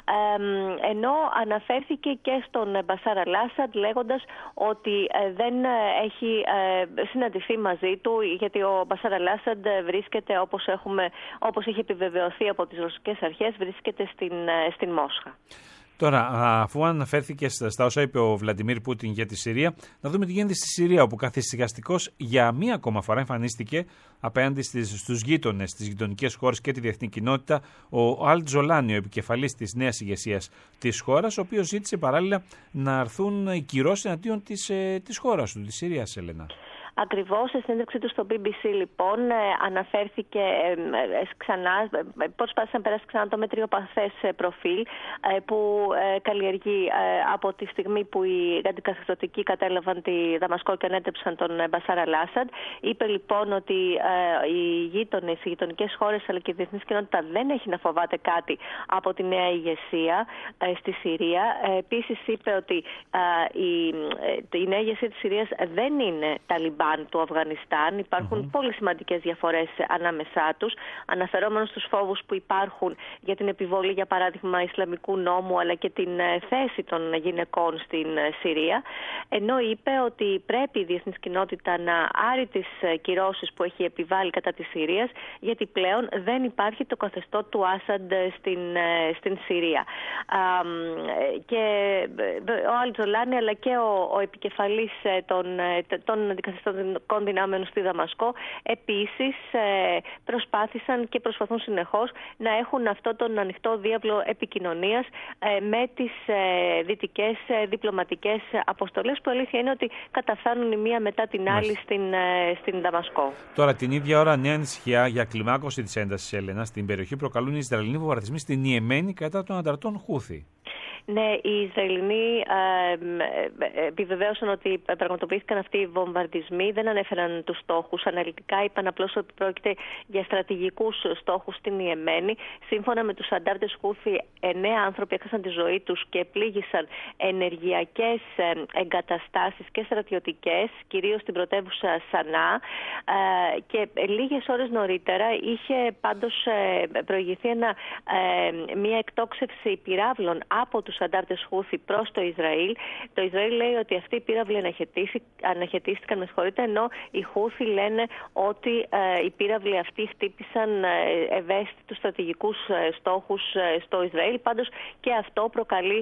ενώ αναφέρθηκε και στον Μπασάρ Αλ-Άσαντ, λέγοντας ότι δεν έχει συναντηθεί μαζί του, γιατί ο Μπασάρ Αλ-Άσαντ βρίσκεται, όπως έχει επιβεβαιωθεί από τις ρωσικές αρχές, βρίσκεται στην Μόσχα. Τώρα, αφού αναφέρθηκε στα όσα είπε ο Βλαντιμίρ Πούτιν για τη Συρία, να δούμε τι γίνεται στη Συρία, όπου καθησυχαστικός για μία ακόμα φορά εμφανίστηκε απέναντι στους γείτονες, στις γειτονικές χώρες και τη διεθνή κοινότητα, ο Αλ Τζολάνι, ο επικεφαλής της νέας ηγεσίας της χώρας, ο οποίος ζήτησε παράλληλα να έρθουν οι κυρώσεις εναντίον της χώρας του, της Συρίας, Έλενα. Ακριβώς, σε συνέντευξή του στο BBC λοιπόν αναφέρθηκε ξανά, προσπάθησε να περάσει ξανά το μετριοπαθές προφίλ που καλλιεργεί από τη στιγμή που οι αντικαθεστωτικοί κατέλαβαν τη Δαμασκό και ανέτρεψαν τον Μπασάρ Αλ-Άσαντ. Είπε λοιπόν ότι οι γείτονες, οι γειτονικές χώρες αλλά και η διεθνής κοινότητα δεν έχει να φοβάται κάτι από τη νέα ηγεσία στη Συρία. Επίσης είπε ότι η νέα ηγεσία της Συρίας δεν είναι Ταλιμπάν του Αφγανιστάν. Υπάρχουν πολύ σημαντικές διαφορές ανάμεσά τους, αναφερόμενος στους φόβους που υπάρχουν για την επιβολή, για παράδειγμα, Ισλαμικού νόμου, αλλά και την θέση των γυναικών στην Συρία. Ενώ είπε ότι πρέπει η διεθνής κοινότητα να άρει τις κυρώσεις που έχει επιβάλει κατά της Συρίας, γιατί πλέον δεν υπάρχει το καθεστώ του Άσαντ στην Συρία. Και ο Αλ Τζολάνι, αλλά και ο επικεφαλής των αντικαθεστώτων δυνάμεων στη Δαμασκό, επίσης προσπάθησαν και προσπαθούν συνεχώς να έχουν αυτό τον ανοιχτό διάβλο επικοινωνίας με τις δυτικές διπλωματικές αποστολές, που αλήθεια είναι ότι καταφθάνουν η μία μετά την άλλη στην Δαμασκό. Τώρα, την ίδια ώρα, νέα ανησυχία για κλιμάκωση της έντασης, Έλενα, στην περιοχή προκαλούν οι Ισραηλινοί βομβαρδισμοί στην Ιεμένη κατά των ανταρτών Χούθι. Ναι, οι Ισραηλινοί επιβεβαίωσαν ότι πραγματοποιήθηκαν αυτοί οι βομβαρδισμοί, δεν ανέφεραν τους στόχους. Αναλυτικά είπαν απλώς ότι πρόκειται για στρατηγικούς στόχους στην Ιεμένη. Σύμφωνα με τους αντάρτες Χούθι, 9 άνθρωποι έχασαν τη ζωή τους και πλήγησαν ενεργειακές εγκαταστάσεις και στρατιωτικές, κυρίως στην πρωτεύουσα Σανά. Και λίγες ώρες νωρίτερα είχε πάντως προηγηθεί μια εκτόξευση πυράβλων από τους τους αντάρτες Χούθη προς το Ισραήλ. Το Ισραήλ λέει ότι αυτοί οι πύραυλοι αναχαιτίστηκαν, ενώ οι Χούθη λένε ότι οι πύραυλοι αυτοί χτύπησαν ευαίσθητους στρατηγικούς στόχους στο Ισραήλ. Πάντως και αυτό προκαλεί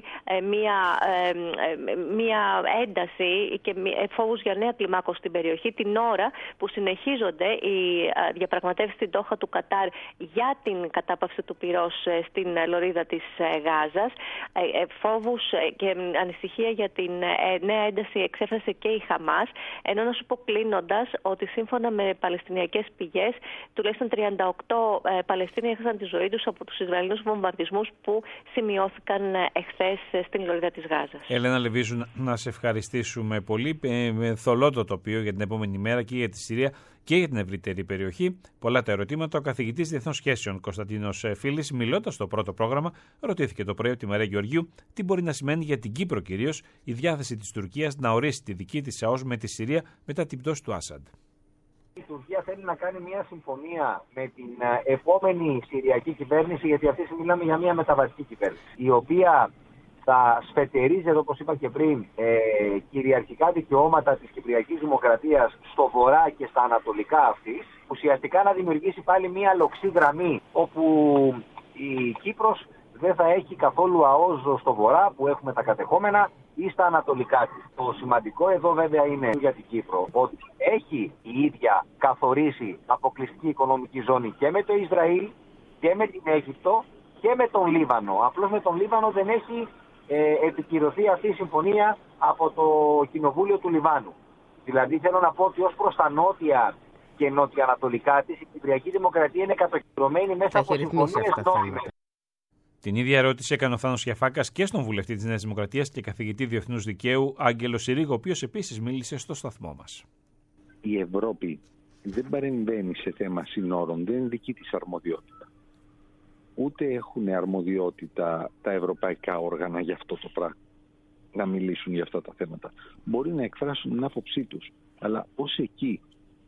μια ένταση και φόβους για νέα κλιμάκωση στην περιοχή, την ώρα που συνεχίζονται οι διαπραγματεύσεις στην Ντόχα του Κατάρ για την κατάπαυση του πυρός στην λωρίδα της Γάζας. Φόβους και ανησυχία για την νέα ένταση εξέφρασε και η Χαμάς, ενώ να σου πω κλείνοντας ότι σύμφωνα με παλαιστινιακές πηγές, τουλάχιστον 38 Παλαιστίνοι έχασαν τη ζωή τους από τους Ισραηλινούς βομβαρδισμούς που σημειώθηκαν εχθές στην λωρίδα της Γάζας. Έλενα Λεβίζου, να σε ευχαριστήσουμε πολύ. Με θολό το τοπίο για την επόμενη μέρα και για τη Συρία και για την ευρύτερη περιοχή. Πολλά τα ερωτήματα. Ο καθηγητής Διεθνών Σχέσεων Κωνσταντίνος Φίλης, μιλώντας στο πρώτο πρόγραμμα, ρωτήθηκε το πρωί από τη Μαρία Γεωργίου τι μπορεί να σημαίνει για την Κύπρο κυρίως η διάθεση της Τουρκίας να ορίσει τη δική της ΑΟΣ με τη Συρία μετά την πτώση του Άσαντ. Η Τουρκία θέλει να κάνει μια συμφωνία με την επόμενη Συριακή κυβέρνηση, γιατί αυτή μιλάμε για μια μεταβατική κυβέρνηση, η οποία θα σφετερίζει, όπως είπα και πριν, κυριαρχικά δικαιώματα της Κυπριακής Δημοκρατίας στο βορρά και στα ανατολικά αυτής, ουσιαστικά να δημιουργήσει πάλι μια λοξή γραμμή, όπου η Κύπρος δεν θα έχει καθόλου ΑΟΣ στο βορρά που έχουμε τα κατεχόμενα ή στα ανατολικά της. Το σημαντικό εδώ βέβαια είναι για την Κύπρο ότι έχει η ίδια καθορίσει αποκλειστική οικονομική ζώνη και με το Ισραήλ και με την Αίγυπτο και με τον Λίβανο. Απλώς με τον Λίβανο δεν έχει επικυρωθεί αυτή η συμφωνία από το Κοινοβούλιο του Λιβάνου. Δηλαδή θέλω να πω ότι ως προς τα νότια και νοτιοανατολικά της, η Κυπριακή Δημοκρατία είναι κατοχυρωμένη μέσα από συμφωνίες νόμιμες. Την ίδια ερώτηση έκανε ο Θάνος Γιαφάκας και στον βουλευτή της Νέας Δημοκρατίας και καθηγητή Διεθνούς Δικαίου Άγγελο Συρίγο, ο οποίος επίσης μίλησε στο σταθμό μας. Η Ευρώπη δεν παρεμβαίνει σε θέμα συνόρων, δεν είναι δική της αρμοδιότητα. Ούτε έχουν αρμοδιότητα τα ευρωπαϊκά όργανα για αυτό το πράγμα, να μιλήσουν για αυτά τα θέματα. Μπορεί να εκφράσουν την άποψή τους, αλλά ως εκεί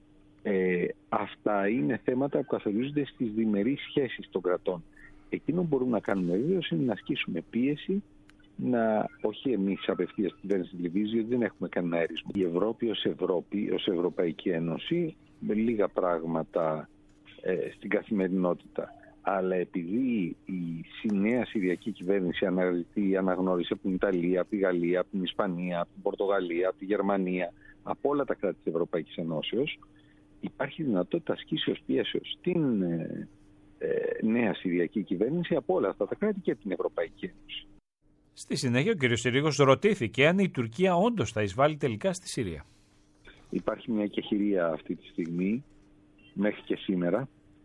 αυτά είναι θέματα που καθορίζονται στις διμερείς σχέσεις των κρατών. Εκείνο που μπορούμε να κάνουμε βεβαίως είναι να ασκήσουμε πίεση, όχι εμείς απευθείας στην κυβέρνηση της Λιβύης, γιατί δεν έχουμε κανένα αέρισμα. Η Ευρώπη ως Ευρωπαϊκή Ένωση, με λίγα πράγματα στην καθημερινότητα. Αλλά επειδή η νέα Συριακή κυβέρνηση αναγνώρισε από την Ιταλία, από τη Γαλλία, από την Ισπανία, από την Πορτογαλία, από τη Γερμανία, από όλα τα κράτη της Ευρωπαϊκής Ενώσεως, υπάρχει δυνατότητα ασκήσεως πιέσεως στην νέα Συριακή κυβέρνηση από όλα αυτά τα κράτη και την Ευρωπαϊκή Ένωση. Στη συνέχεια ο κ. Συρίγος ρωτήθηκε αν η Τουρκία όντως θα εισβάλλει τελικά στη Συρία. Υπάρχει μια κεχηρία αυτή τη στιγμή, μέχρι και σήμερα.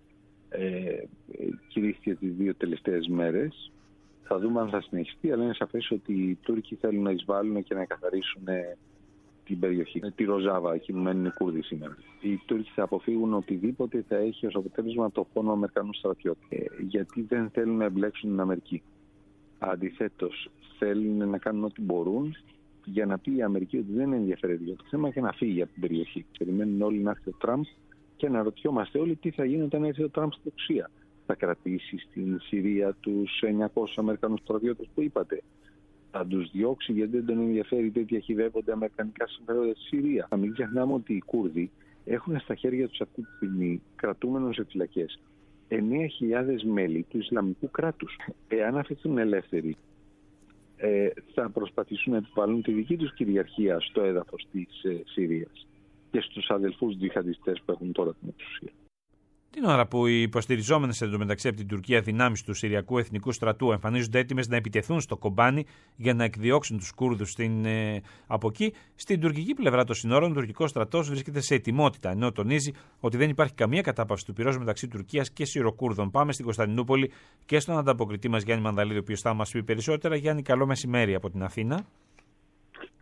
Κηρύχθηκε τις 2 τελευταίες μέρες. Θα δούμε αν θα συνεχιστεί, αλλά είναι σαφές ότι οι Τούρκοι θέλουν να εισβάλλουν και να καθαρίσουν την περιοχή. Τη Ροζάβα, εκεί που μένουν οι Κούρδοι σήμερα. Οι Τούρκοι θα αποφύγουν οτιδήποτε θα έχει ως αποτέλεσμα το φόνο Αμερικανούς στρατιώτες. Γιατί δεν θέλουν να εμπλέξουν την Αμερική. Αντιθέτως, θέλουν να κάνουν ό,τι μπορούν για να πει η Αμερική ότι δεν ενδιαφέρεται για το θέμα και να φύγει από την περιοχή. Περιμένουν όλοι να έρθει ο Τραμπ και αναρωτιόμαστε όλοι τι θα γίνει όταν έρθει ο Τραμπ στην εξουσία. Θα κρατήσει στην Συρία τους 900 Αμερικανούς στρατιώτες που είπατε. Θα τους διώξει γιατί δεν τον ενδιαφέρει ότι διαχειρεύονται αμερικανικά συμφέροντα στη Συρία. Θα μην ξεχνάμε ότι οι Κούρδοι έχουν στα χέρια τους αυτή τη στιγμή κρατούμενους σε φυλακές 9.000 μέλη του Ισλαμικού κράτους. Εάν αφαιθούν ελεύθεροι, θα προσπαθήσουν να επιβάλλουν τη δική τους κυριαρχία στο έδαφος της Συρίας και στους αδελφούς τζιχαντιστές που έχουν τώρα την εξουσία. Την ώρα που οι υποστηριζόμενες εντωμεταξύ από την Τουρκία δυνάμεις του Συριακού Εθνικού Στρατού εμφανίζονται έτοιμες να επιτεθούν στο Κομπάνι για να εκδιώξουν τους Κούρδους από εκεί, στην τουρκική πλευρά των συνόρων ο τουρκικός στρατός βρίσκεται σε ετοιμότητα, ενώ τονίζει ότι δεν υπάρχει καμία κατάπαυση του πυρός μεταξύ Τουρκίας και Συροκούρδων. Πάμε στην Κωνσταντινούπολη και στον ανταποκριτή μας Γιάννη Μανδαλίδη, ο οποίος θα μας πει περισσότερα. Γιάννη, καλό μεσημέρι από την Αθήνα.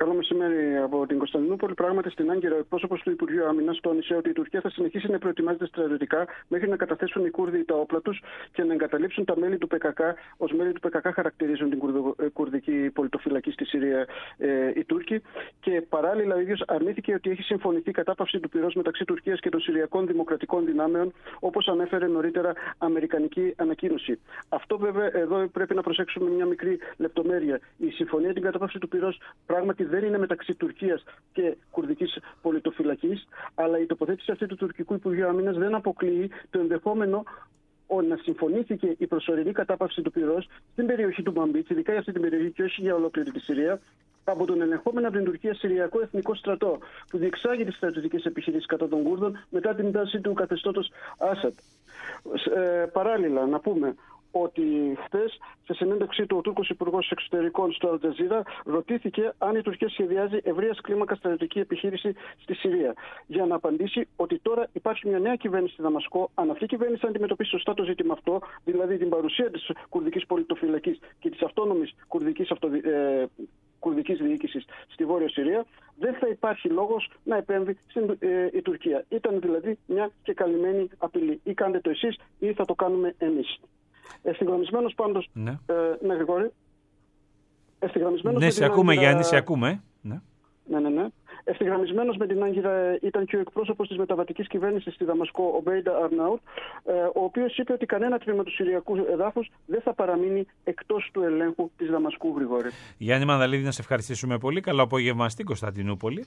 Καλό μεσημέρι από την Κωνσταντινούπολη. Πράγματι, στην Άγκυρα, ο εκπρόσωπος του Υπουργείου Άμυνας τόνισε ότι η Τουρκία θα συνεχίσει να προετοιμάζεται στρατιωτικά μέχρι να καταθέσουν οι Κούρδοι τα όπλα τους και να εγκαταλείψουν τα μέλη του ΠΚΚ. Ως μέλη του ΠΚΚ χαρακτηρίζουν την κουρδική πολιτοφυλακή στη Συρία οι Τούρκοι. Και παράλληλα, ο ίδιος αρνήθηκε ότι έχει συμφωνηθεί η κατάπαυση του πυρός μεταξύ Τουρκίας και των Συριακών Δημοκρατικών Δυνάμεων, όπως ανέφερε νωρίτερα αμερικανική ανακοίνωση. Αυτό βέβαια εδώ πρέπει να προσέξουμε μια μικρή λεπτομέρεια. Η συμφωνία για την κατάπαυση του πυρός πράγματι δεν είναι μεταξύ Τουρκίας και κουρδικής πολιτοφυλακής, αλλά η τοποθέτηση αυτή του τουρκικού Υπουργείου Άμυνας δεν αποκλείει το ενδεχόμενο να συμφωνήθηκε η προσωρινή κατάπαυση του πυρός στην περιοχή του Μανμπίτς, ειδικά για αυτή την περιοχή και όχι για ολόκληρη τη Συρία, από τον ελεγχόμενο από την Τουρκία Συριακό Εθνικό Στρατό, που διεξάγει τις στρατιωτικές επιχειρήσεις κατά των Κούρδων μετά την τάση του καθεστώτος Άσαντ. Παράλληλα, να πούμε ότι χθες, σε συνέντευξή του, ο Τούρκος Υπουργός Εξωτερικών στο Αλτζαζίρα ρωτήθηκε αν η Τουρκία σχεδιάζει ευρείας κλίμακα στρατιωτική επιχείρηση στη Συρία. Για να απαντήσει ότι τώρα υπάρχει μια νέα κυβέρνηση στη Δαμασκό. Αν αυτή η κυβέρνηση θα αντιμετωπίσει σωστά το ζήτημα αυτό, δηλαδή την παρουσία της κουρδικής πολιτοφυλακής και της αυτόνομης κουρδικής διοίκησης στη Βόρεια Συρία, δεν θα υπάρχει λόγος να επέμβει η Τουρκία. Ήταν δηλαδή μια και καλυμμένη απειλή. Ή κάντε το εσείς ή θα το κάνουμε εμείς. Ευθυγραμμισμένος πάντως. Ναι, Γρηγόρη. Ναι, σε ακούμε, Γιάννη, σε ακούμε. Ναι. Ευθυγραμμισμένος με την Άγκυρα ήταν και ο εκπρόσωπος της μεταβατικής κυβέρνησης στη Δαμασκό, ο Μπέιντα Αρνάουτ, ο οποίος είπε ότι κανένα τμήμα του Συριακού εδάφους δεν θα παραμείνει εκτός του ελέγχου της Δαμασκού, Γρηγόρη. Γιάννη Μανδαλίδη, να σε ευχαριστήσουμε πολύ. Καλό απόγευμα στην Κωνσταντινούπολη.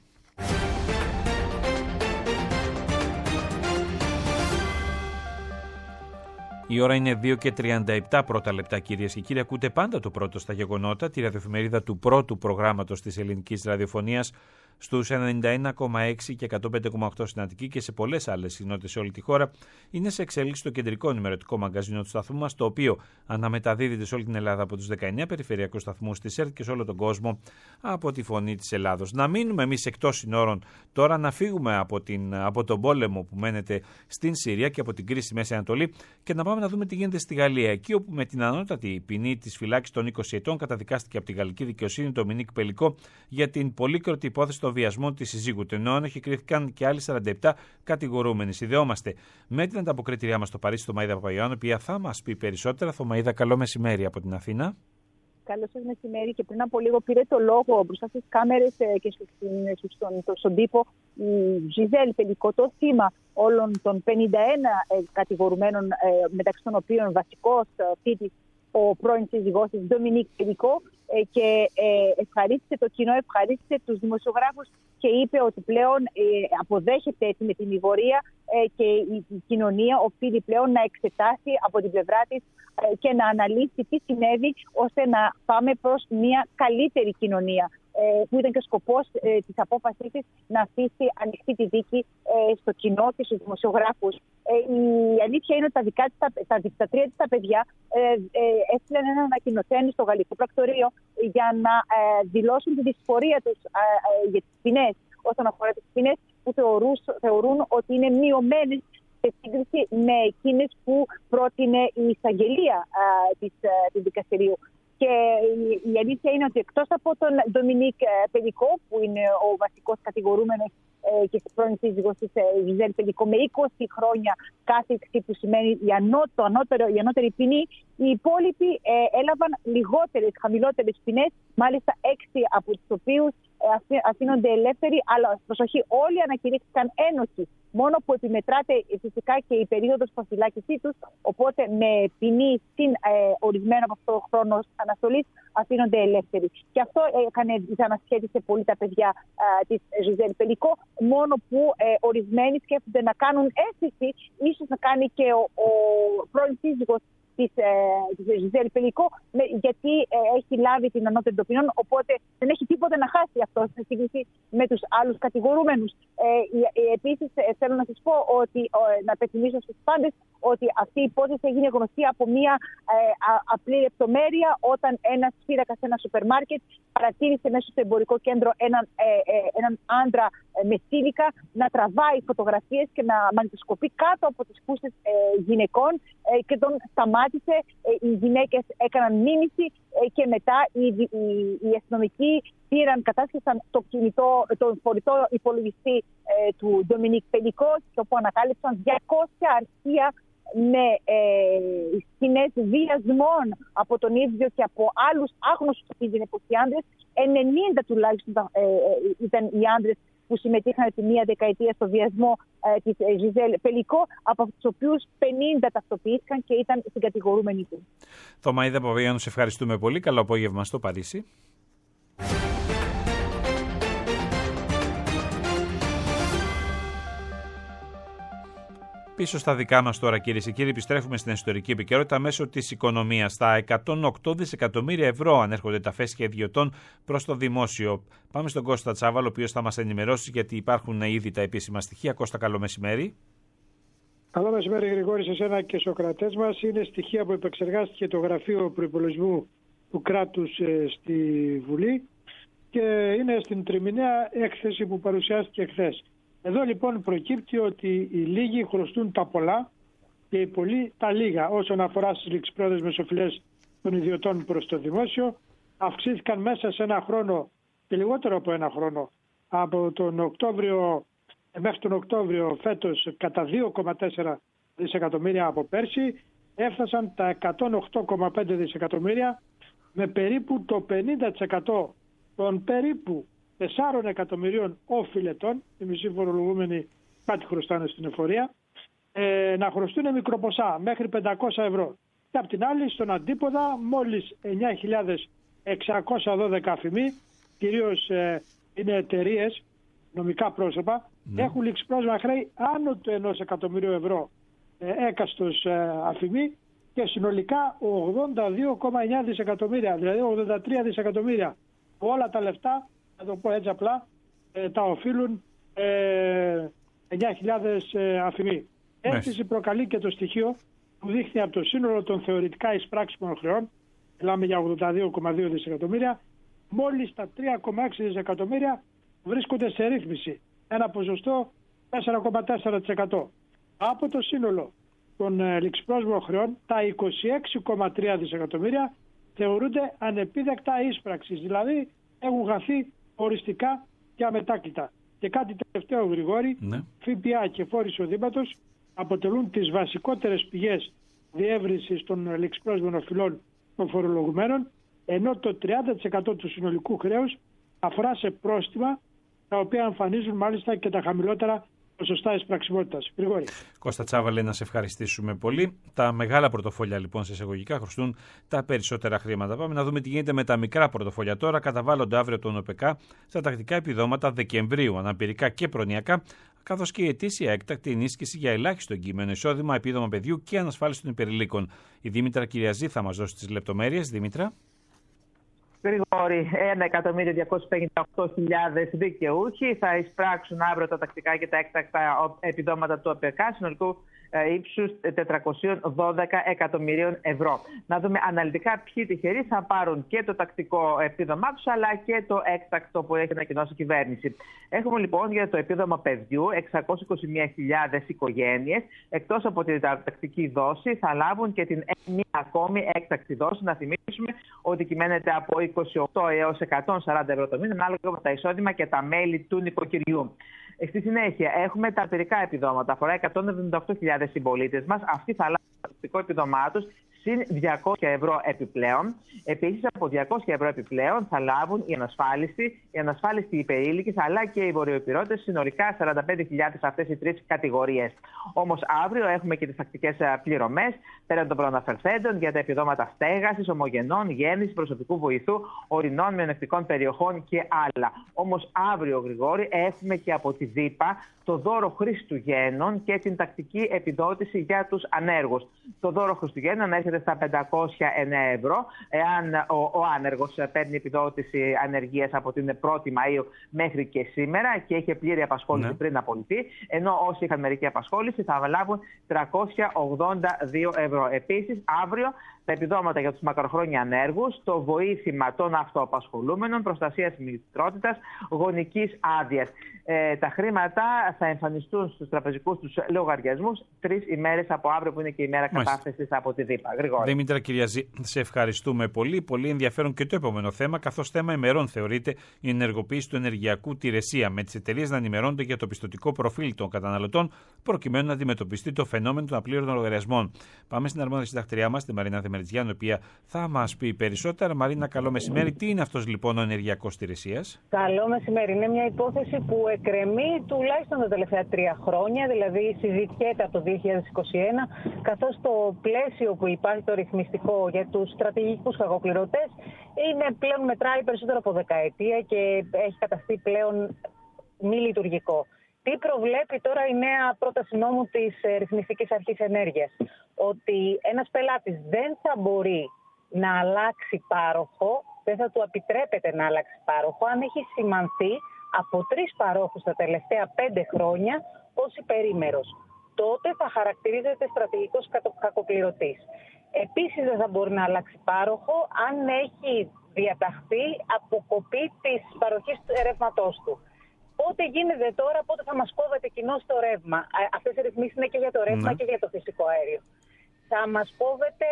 Η ώρα είναι 2:37 πρώτα λεπτά, κυρίες και κύριοι. Ακούτε πάντα το πρώτο στα γεγονότα, τη ραδιοεφημερίδα του πρώτου προγράμματος της ελληνικής ραδιοφωνίας, στους 91,6 και 105,8 στην Αττική και σε πολλές άλλες συχνότητες σε όλη τη χώρα. Είναι σε εξέλιξη το κεντρικό ενημερωτικό μαγκαζίνο του σταθμού μας, το οποίο αναμεταδίδεται σε όλη την Ελλάδα από τους 19 περιφερειακούς σταθμούς της ΕΡΤ και σε όλο τον κόσμο από τη Φωνή της Ελλάδος. Να μείνουμε εμείς εκτός συνόρων τώρα, να φύγουμε από τον πόλεμο που μένεται στην Συρία και από την κρίση στη Μέση Ανατολή και να πάμε να δούμε τι γίνεται στη Γαλλία. Εκεί όπου με την ανώτατη ποινή της φυλάκισης των 20 ετών καταδικάστηκε από τη γαλλική δικαιοσύνη το Μινίκ Πελικό για την πολύκροτη υπόθεση των βιασμών της συζύγου του, ενώ ένοχοι κρίθηκαν και άλλοι 47 κατηγορούμενοι. Συνδεόμαστε με την ανταποκριτήριά μας στο Παρίσι, Θωμαΐδα Παπαγιάννου, η οποία θα μας πει περισσότερα. Θωμαΐδα, καλό μεσημέρι από την Αθήνα. Καλό σας μεσημέρι, και πριν από λίγο πήρε το λόγο μπροστά στις κάμερες και στον τύπο η Ζιζέλ Πελικό, το θύμα όλων των 51 κατηγορουμένων, μεταξύ των οποίων βασικός θήτης ο πρώην σύζυγός της Ντομινίκ Πελικό, και ευχαρίστησε το κοινό, ευχαρίστησε τους δημοσιογράφους και είπε ότι πλέον αποδέχεται την ετοιμιγορία και η κοινωνία οφείλει πλέον να εξετάσει από την πλευρά της και να αναλύσει τι συνέβη, ώστε να πάμε προς μια καλύτερη κοινωνία, που ήταν και ο σκοπός της απόφασής της να αφήσει ανοιχτή τη δίκη στο κοινό και στους δημοσιογράφους. Η αλήθεια είναι ότι τα τρία της τα παιδιά έστειλαν ένα ανακοινωθέν στο γαλλικό πρακτορείο για να δηλώσουν τη δυσφορία τους για τις ποινές, όσον αφορά τις ποινές που θεωρούν ότι είναι μειωμένες σε σύγκριση με εκείνες που πρότεινε η εισαγγελία του δικαστηρίου. Και η αλήθεια είναι ότι εκτός από τον Ντομινίκ Πελικό, που είναι ο βασικός κατηγορούμενος και πρώην σύζυγος της Ζιζέλ Πελικό, με 20 χρόνια κάθιξη, που σημαίνει η ανώτερη ποινή, οι υπόλοιποι έλαβαν λιγότερες, χαμηλότερες ποινές, μάλιστα 6 από τους οποίους αφήνονται ελεύθεροι, αλλά προσοχή, όλοι ανακηρύχθηκαν ένοχοι, μόνο που επιμετράται φυσικά και η περίοδος προφυλάκησή τους, οπότε με ποινή συν ορισμένο από αυτό το χρόνο αναστολής αφήνονται ελεύθεροι. Και αυτό ανασχέτισε πολύ τα παιδιά της Ζιζέλ Πελικό, μόνο που ορισμένοι σκέφτονται να κάνουν αίσθηση, ίσως να κάνει και ο πρώην σύζυγος της Ζιζέλ Πελικό, γιατί έχει λάβει την ανώτερη των ποινών, οπότε δεν έχει τίποτα να χάσει αυτό σε σύγκριση με τους άλλους κατηγορούμενους. Επίσης, θέλω να σας πω ότι, να υπενθυμίσω στους πάντες, ότι αυτή η υπόθεση έγινε γνωστή από μία απλή λεπτομέρεια, όταν ένας φύλακας σε ένα σούπερ μάρκετ παρατήρησε μέσα στο εμπορικό κέντρο έναν άντρα με σύλικα να τραβάει φωτογραφίες και να μαγνητοσκοπεί κάτω από τις φούστες γυναικών, και τον σταμάτησε σταμάτησε, οι γυναίκες έκαναν μήνυση και μετά οι αστυνομικοί κατάσχεσαν τον φορητό υπολογιστή του Ντομινίκ Πελικό, όπου ανακάλυψαν 200 αρχεία με σκηνές βιασμών από τον ίδιο και από άλλους άγνωστους άντρες. 90 τουλάχιστον ήταν οι άντρες που συμμετείχαν τη μία δεκαετία στο βιασμό της Ζιζέλ Πελικό, από τους οποίους 50 ταυτοποιήθηκαν και ήταν συγκατηγορούμενοι του. Θωμαίδα Παπαγιάννου, σε ευχαριστούμε πολύ. Καλό απόγευμα στο Παρίσι. Πίσω στα δικά μας τώρα, κυρίες και κύριοι, επιστρέφουμε στην ιστορική επικαιρότητα μέσω της οικονομίας. Τα 108 δισεκατομμύρια ευρώ ανέρχονται τα φέσια ιδιωτών προς το δημόσιο. Πάμε στον Κώστα Τσάβαλο, ο οποίος θα μας ενημερώσει, γιατί υπάρχουν ήδη τα επίσημα στοιχεία. Κώστα, καλό μεσημέρι. Καλό μεσημέρι, Γρηγόρη, σε εσένα και στους κρατές μας. Είναι στοιχεία που επεξεργάστηκε το Γραφείο Προϋπολογισμού του κράτους στη Βουλή και είναι στην τριμηναία έκθεση που παρουσιάστηκε χθες. Εδώ λοιπόν προκύπτει ότι οι λίγοι χρωστούν τα πολλά και οι πολλοί τα λίγα. Όσον αφορά στις ληξιπρόθεσμες οφειλές των ιδιωτών προς το δημόσιο, αυξήθηκαν μέσα σε ένα χρόνο και λιγότερο από ένα χρόνο, από τον Οκτώβριο μέχρι τον Οκτώβριο φέτος, κατά 2,4 δισεκατομμύρια από πέρσι, έφτασαν τα 108,5 δισεκατομμύρια, με περίπου το 50% των περίπου 4 εκατομμυρίων οφειλετών, οι μισοί φορολογούμενοι κάτι χρωστάνε στην εφορία, να χρωστούν μικροποσά μέχρι 500 ευρώ. Και απ' την άλλη, στον αντίποδα, μόλις 9.612 αφημοί, κυρίως είναι εταιρείες, νομικά πρόσωπα, έχουν ληξιπρόθεσμα χρέη άνω του 1 εκατομμυρίου ευρώ έκαστος αφημί και συνολικά 82,9 δισεκατομμύρια, δηλαδή 83 δισεκατομμύρια. Όλα τα λεφτά, να το πω έτσι απλά, τα οφείλουν 9.000 αφημί. Αίσθηση προκαλεί και το στοιχείο που δείχνει από το σύνολο των θεωρητικά εισπράξιμων χρεών, μιλάμε για 82,2 δισεκατομμύρια, μόλις τα 3,6 δισεκατομμύρια βρίσκονται σε ρύθμιση, ένα ποσοστό 4,4%. Από το σύνολο των ληξιπρόθεσμων χρεών, τα 26,3 δισεκατομμύρια θεωρούνται ανεπίδεκτα ίσπραξης, δηλαδή έχουν χαθεί οριστικά και αμετάκλητα. Και κάτι τελευταίο, Γρηγόρη, ΦΠΑ και φόροι εισοδήματος αποτελούν τις βασικότερες πηγές διεύρυνσης των ληξιπρόθεσμων οφειλών των φορολογουμένων, ενώ το 30% του συνολικού χρέους αφορά σε πρόστιμα, τα οποία εμφανίζουν μάλιστα και τα χαμηλότερα ποσοστά εισπραξιμότητας. Γρηγόρη. Κώστα Τσάβαλε, να σε ευχαριστήσουμε πολύ. Τα μεγάλα πορτοφόλια λοιπόν σε εισαγωγικά χρωστούν τα περισσότερα χρήματα. Πάμε να δούμε τι γίνεται με τα μικρά πορτοφόλια τώρα. Καταβάλλονται αύριο τον ΟΠΕΚΑ στα τακτικά επιδόματα Δεκεμβρίου, αναπηρικά και προνοιακά, καθώς και η ετήσια έκτακτη ενίσχυση για ελάχιστο εγγυημένο εισόδημα, επίδομα παιδιού και ανασφάλιση των υπερηλίκων. Η Δήμητρα Κυριαζή θα μας δώσει τις λεπτομέρειες. Δήμητρα. Γρηγόρη, 1.258.000 δικαιούχοι θα εισπράξουν αύριο τα τακτικά και τα έκτακτα επιδόματα του ΟΠΕΚΑ συνολικού ύψους 412 εκατομμυρίων ευρώ. Να δούμε αναλυτικά ποιοι τυχεροί θα πάρουν και το τακτικό επίδομά τους, αλλά και το έκτακτο που έχει ανακοινώσει η κυβέρνηση. Έχουμε λοιπόν για το επίδομα παιδιού 621.000 οικογένειες, εκτός από την τακτική δόση, θα λάβουν και την μία ακόμη έκτακτη δόση. Να θυμίσουμε ότι κυμαίνεται από 28 έως 140 ευρώ το μήνα, ανάλογα με τα εισόδημα και τα μέλη του νοικοκυριού. Στη συνέχεια έχουμε τα απειρικά επιδόματα. Αφορά 178.000 συμπολίτες μας. Αυτοί θα λάβουν το τακτικό επίδομά τους συν 200 ευρώ επιπλέον. Επίσης, από 200 ευρώ επιπλέον θα λάβουν οι ανασφάλιστοι υπερήλικες, αλλά και οι βορειοϊπηρώτες, συνολικά 45.000 αυτές οι τρεις κατηγορίες. Όμως αύριο έχουμε και τις τακτικές πληρωμές, πέραν των προαναφερθέντων, για τα επιδόματα στέγασης, ομογενών, γέννησης, προσωπικού βοηθού, ορεινών, μειονεκτικών περιοχών και άλλα. Όμως αύριο, Γρηγόρη, έχουμε και από τη ΔΥΠΑ το δώρο Χριστουγέννων και την τακτική επιδότηση για τους ανέργους. Το δώρο Χριστουγέννων ανέρχεται στα 509 ευρώ, εάν ο άνεργος παίρνει επιδότηση ανεργίας από την 1η Μαΐου μέχρι και σήμερα και είχε πλήρη απασχόληση πριν απολυθεί, ενώ όσοι είχαν μερική απασχόληση θα λάβουν 382 ευρώ. Επίσης, αύριο τα επιδόματα για τους μακροχρόνια ανέργους, το βοήθημα των αυτοαπασχολούμενων, προστασία της μητρότητας, γονικής άδειας. Τα χρήματα θα εμφανιστούν στους τραπεζικούς τους λογαριασμούς 3 ημέρες από αύριο, που είναι και η μέρα κατάθεσης από τη ΔΥΠΑ. Γρηγόρη. Δήμητρα Κυριαζή, σε ευχαριστούμε πολύ. Πολύ ενδιαφέρον και το επόμενο θέμα, καθώς θέμα ημερών θεωρείται η ενεργοποίηση του ενεργειακού τη Ρεσία, με τις εταιρείες να ενημερώνονται για το πιστωτικό προφίλ των καταναλωτών, προκειμένου να αντιμετωπιστεί το φαινόμενο των απλήρωτων λογαριασμών. Πάμε στην αρμόδια συντακτηριά μας, τη Μαρίνα Δεμερτζιάν, η οποία θα μας πει περισσότερα. Μαρίνα, καλό μεσημέρι. Τι είναι αυτός λοιπόν ο ενεργειακός τη Ρεσίας? Καλό μεσημέρι. Είναι μια υπόθεση που εκκρεμεί τουλάχιστον τα τελευταία 3 χρόνια, δηλαδή συζητιέται από το 2021, καθώς το πλαίσιο που υπάρχει το ρυθμιστικό για τους στρατηγικούς κακοπληρωτές πλέον μετράει περισσότερο από δεκαετία και έχει καταστεί πλέον μη λειτουργικό. Τι προβλέπει τώρα η νέα πρόταση νόμου της Ρυθμιστικής Αρχής Ενέργειας? Ότι ένας πελάτης δεν θα μπορεί να αλλάξει πάροχο, δεν θα του επιτρέπεται να αλλάξει πάροχο, αν έχει σημανθεί από 3 παρόχους τα τελευταία 5 χρόνια ως υπερήμερος. Τότε θα χαρακτηρίζεται στρατηγικός κακοπληρωτής. Επίσης δεν θα μπορεί να αλλάξει πάροχο αν έχει διαταχθεί αποκοπή της παροχής ρεύματός του. Πότε γίνεται τώρα, πότε θα μας κόβεται κοινώς το ρεύμα? Αυτές οι ρυθμίσεις είναι και για το ρεύμα και για το φυσικό αέριο. Θα μας κόβεται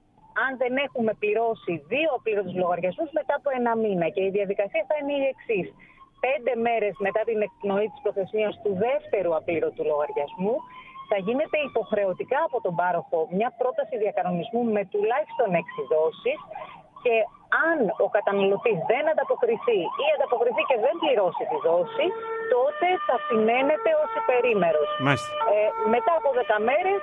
αν δεν έχουμε πληρώσει 2 απλήρωτους λογαριασμούς μετά από 1 μήνα. Και η διαδικασία θα είναι η εξής. 5 μέρες μετά την εκπνοή της προθεσμίας του δεύτερου απλήρωτου λογαριασμού, θα γίνεται υποχρεωτικά από τον πάροχο μια πρόταση διακανονισμού με τουλάχιστον 6 δόσεις, και αν ο καταναλωτής δεν ανταποκριθεί ή ανταποκριθεί και δεν πληρώσει τη δόση, τότε θα σημαίνεται ως υπερήμερος. Μετά από 10 μέρες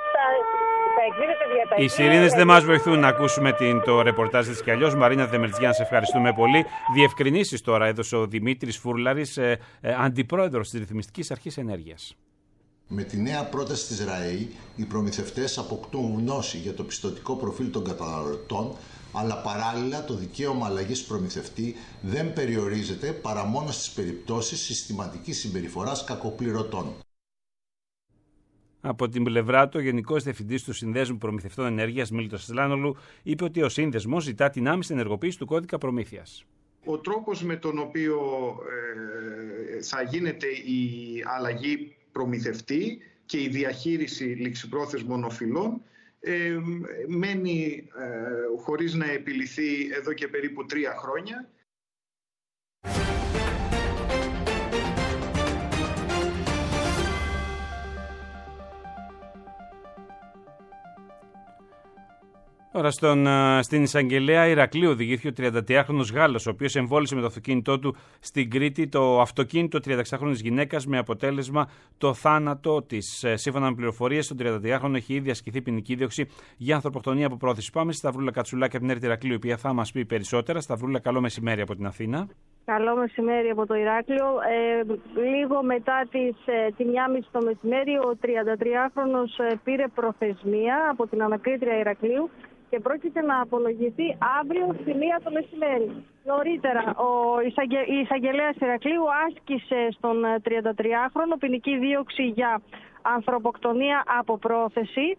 θα εκδίδεται διαταγή. Οι σιρήνες δεν μας βοηθούν να ακούσουμε το ρεπορτάζ της κι αλλιώς. Μαρίνα Δεμερτζιάν, σε ευχαριστούμε πολύ. Διευκρινήσεις τώρα έδωσε ο Δημήτρης Φούρλαρης, αντιπρόεδρος της Ρυθμιστικής Αρχής Ενέργειας. Με τη νέα πρόταση της ΡΑΕΗ, οι προμηθευτές αποκτούν γνώση για το πιστωτικό προφίλ των καταναλωτών, αλλά παράλληλα το δικαίωμα αλλαγής προμηθευτή δεν περιορίζεται παρά μόνο στις περιπτώσεις συστηματικής συμπεριφοράς κακοπληρωτών. Από την πλευρά του, ο Γενικός Διευθυντής του Συνδέσμου Προμηθευτών Ενέργειας, Μίλτος Ασλάνογλου, είπε ότι ο σύνδεσμος ζητά την άμεση ενεργοποίηση του κώδικα προμήθειας. Ο τρόπος με τον οποίο θα γίνεται η αλλαγή προμηθευτή και η διαχείριση ληξιπρόθεσμων οφειλών μένει χωρίς να επιληθεί εδώ και περίπου 3 χρόνια. Τώρα στην εισαγγελέα Ηρακλείου οδηγήθηκε ο 33χρονος Γάλλος, ο οποίος εμβόλισε με το αυτοκίνητό του στην Κρήτη το αυτοκίνητο 36χρονης γυναίκας με αποτέλεσμα το θάνατο της. Σύμφωνα με πληροφορίες, τον 33χρονο έχει ήδη ασκηθεί ποινική δίωξη για ανθρωποκτονία από πρόθεση. Πάμε στη Σταυρούλα Κατσουλάκη από την ΕΡΤ Ηρακλείου, η οποία θα μας πει περισσότερα. Σταυρούλα, καλό μεσημέρι από την Αθήνα. Καλό μεσημέρι από το Ηράκλειο. Λίγο μετά τη 1:30 το μεσημέρι, ο 33χρονος πήρε προθεσμία από την ανακρίτρια Ηρακλείου και πρόκειται να απολογηθεί αύριο στη 1 το μεσημέρι. Νωρίτερα, η εισαγγελέας Ηρακλείου άσκησε στον 33χρονο ποινική δίωξη για ανθρωποκτονία από πρόθεση,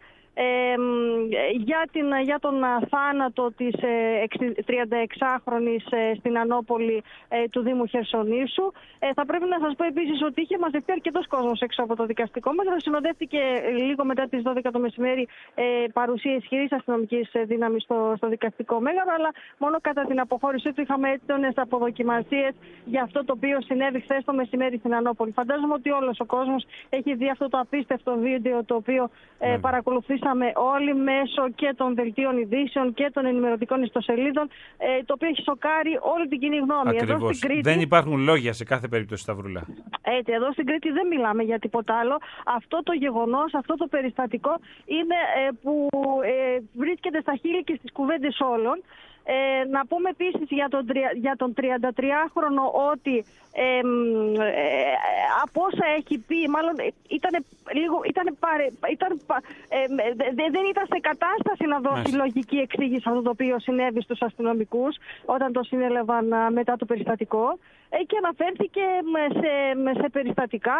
για τον θάνατο της 36χρονης στην Ανόπολη του Δήμου Χερσονήσου. Θα πρέπει να σας πω επίσης ότι είχε μαζευτεί αρκετός κόσμος έξω από το δικαστικό μέτρο. Συνοδεύτηκε λίγο μετά τις 12 το μεσημέρι παρουσία ισχυρής αστυνομικής δύναμης στο δικαστικό μέγαρο, αλλά μόνο κατά την αποχώρησή του είχαμε έντονες αποδοκιμασίες για αυτό το οποίο συνέβη χθες το μεσημέρι στην Ανόπολη. Φαντάζομαι ότι όλος ο κόσμος έχει δει αυτό το απίστευτο βίντεο το οποίο παρακολουθήσαμε όλοι μέσω και των δελτίων ειδήσεων και των ενημερωτικών ιστοσελίδων, το οποίο έχει σοκάρει όλη την κοινή γνώμη. Ακριβώς. Εδώ στην Κρήτη, δεν υπάρχουν λόγια σε κάθε περίπτωση, Σταυρούλα. Έτσι, εδώ στην Κρήτη δεν μιλάμε για τίποτα άλλο. Αυτό το γεγονός, αυτό το περιστατικό είναι που βρίσκεται στα χείλη και στις κουβέντες όλων. Να πούμε επίσης για τον 33χρονο ότι από όσα έχει πει, μάλλον δεν ήταν σε κατάσταση να δώσει λογική εξήγηση αυτό το οποίο συνέβη στους αστυνομικούς όταν το συνέλαβαν μετά το περιστατικό. και αναφέρθηκε σε περιστατικά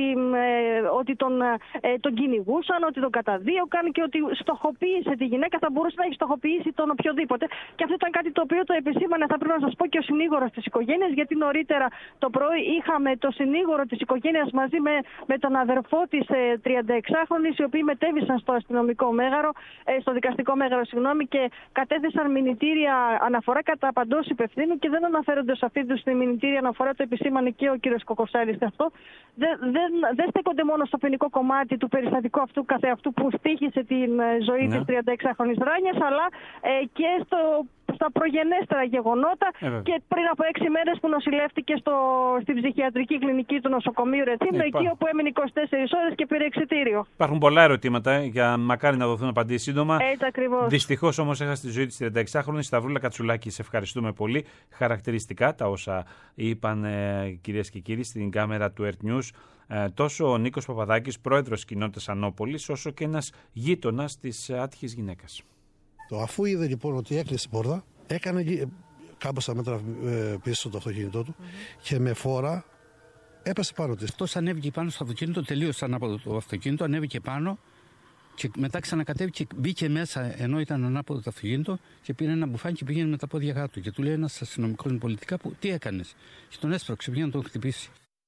ότι τον κυνηγούσαν, ότι τον καταδίωκαν και ότι στοχοποίησε τη γυναίκα, θα μπορούσε να έχει στοχοποιήσει τον οποιοδήποτε. Και αυτό ήταν κάτι το οποίο το επισήμανε, θα πρέπει να σας πω, και ο συνήγορος της οικογένειας, γιατί νωρίτερα το πρωί είχαμε το συνήγορο της οικογένειας μαζί με τον αδερφό της 36χρονης, οι οποίοι μετέβησαν στο αστυνομικό μέγαρο, στο δικαστικό μέγαρο, και κατέθεσαν μηνυτήρια αναφορά κατά παντός υπευθύνου και δεν αναφέρονται σε αυτή τη μηνυτήρια αναφορά, το επισήμανε και ο κύριος Κοκοσάλης. Αυτό δεν στέκονται μόνο στο ποινικό κομμάτι του περιστατικού αυτού καθεαυτού που στοίχησε την ζωή της 36χρονης Ράνιας, αλλά και στα προγενέστερα γεγονότα και πριν από 6 μέρες που νοσηλεύτηκε στην ψυχιατρική κλινική του νοσοκομείου Ρετσίνο, εκεί όπου έμεινε 24 ώρες και πήρε εξιτήριο. Υπάρχουν πολλά ερωτήματα, μακάρι να δοθούν απαντήσεις σύντομα. Έτσι ακριβώς. Δυστυχώς όμως έχασε τη ζωή της 36χρονης. Σταυρούλα Κατσουλάκη, σε ευχαριστούμε πολύ. Χαρακτηριστικά τα όσα είπαν κυρίες και κύριοι στην κάμερα του Earth News. Τόσο ο Νίκος Παπαδάκης, πρόεδρος της κοινότητας Ανώπολης, όσο και ένας γείτονας της άτυχης γυναίκας. Αφού είδε λοιπόν ότι έκλεισε την πόρτα, έκανε κάμποσα μέτρα πίσω στο αυτοκίνητό του και με φόρα έπεσε πάνω της. Αυτός ανέβηκε πάνω στο αυτοκίνητο, τελείωσε ανάποδο το αυτοκίνητο, ανέβηκε πάνω και μετά ξανακατέβηκε και μπήκε μέσα ενώ ήταν ανάποδο το αυτοκίνητο και πήρε ένα μπουφάνι και πήγαινε με τα πόδια κάτω. Και του λέει ένας αστυνομικός πολιτικά, τι έκανες? Και τον έσπρωξε, πήγαινε να τον χτυπήσει.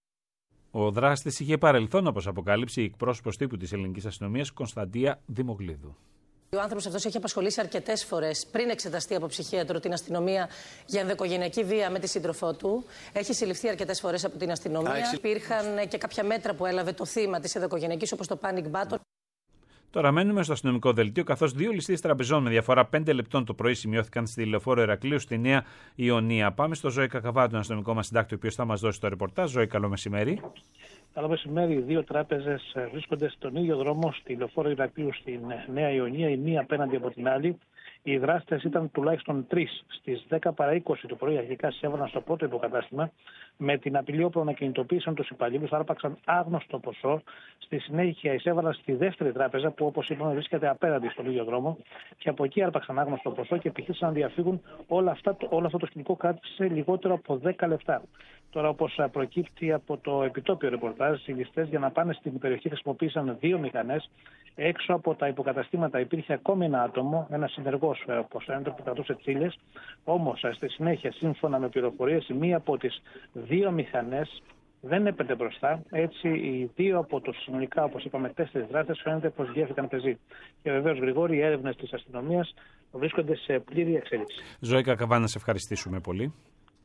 Ο δράστης είχε παρελθόν, όπως αποκάλυψε η εκπρόσωπος τύπου της ελληνικής αστυνομίας, Κωνσταντία Δημογλίδου. Ο άνθρωπος αυτός έχει απασχολήσει αρκετές φορές πριν εξεταστεί από ψυχίατρο την αστυνομία για ενδοοικογενειακή βία με τη σύντροφό του. Έχει συλληφθεί αρκετές φορές από την αστυνομία. Υπήρχαν και κάποια μέτρα που έλαβε το θύμα της ενδοοικογενειακής, όπως το panic button. Τώρα μένουμε στο αστυνομικό δελτίο, καθώς 2 ληστείες τραπεζών με διαφορά 5 λεπτών το πρωί σημειώθηκαν στη Λεωφόρο Ηρακλείου στη Νέα Ιωνία. Πάμε στο Ζώη Κακαβά, τον αστυνομικό μας συντάκτη, ο οποίος θα μας δώσει το ρεπορτάζ. Ζώη, καλό μεσημέρι. Καλό μεσημέρι. 2 τράπεζες βρίσκονται στον ίδιο δρόμο στη Λεωφόρο Ηρακλείου στη Νέα Ιωνία, η μία απέναντι από την άλλη. Οι δράστες ήταν τουλάχιστον 3. Στις 10 παρά 20 το πρωί αρχικά εισέβαλαν στο πρώτο υποκατάστημα. Με την απειλή όπλων να κινητοποίησαν τους υπαλλήλους, άρπαξαν άγνωστο ποσό. Στη συνέχεια εισέβαλαν στη δεύτερη τράπεζα, που όπως είπαμε βρίσκεται απέναντι στον ίδιο δρόμο. Και από εκεί άρπαξαν άγνωστο ποσό και επιχείρησαν να διαφύγουν. Όλο αυτό το σκηνικό κράτησε λιγότερο από 10 λεπτά. Τώρα, όπως προκύπτει από το επιτόπιο ρεπορτάζ, οι ληστές για να πάνε στην περιοχή χρησιμοποίησαν 2 μηχανές. Έξω από τα υποκαταστήματα υπήρχε ακόμη ένα άτομο, ένα συνεργός, όπως φαίνεται, που κρατούσε τσίλες. Όμως, στη συνέχεια, σύμφωνα με πληροφορίες, μία από τις 2 μηχανές δεν έπαιρνε μπροστά. Έτσι, οι 2 από τους συνολικά, όπως είπαμε, 4 δράστες φαίνεται πως διέφυγαν πεζοί. Και βεβαίως, γρηγόροι, οι έρευνες της αστυνομίας βρίσκονται σε πλήρη εξέλιξη. Ζωή Κακαβά, να σε ευχαριστήσουμε πολύ.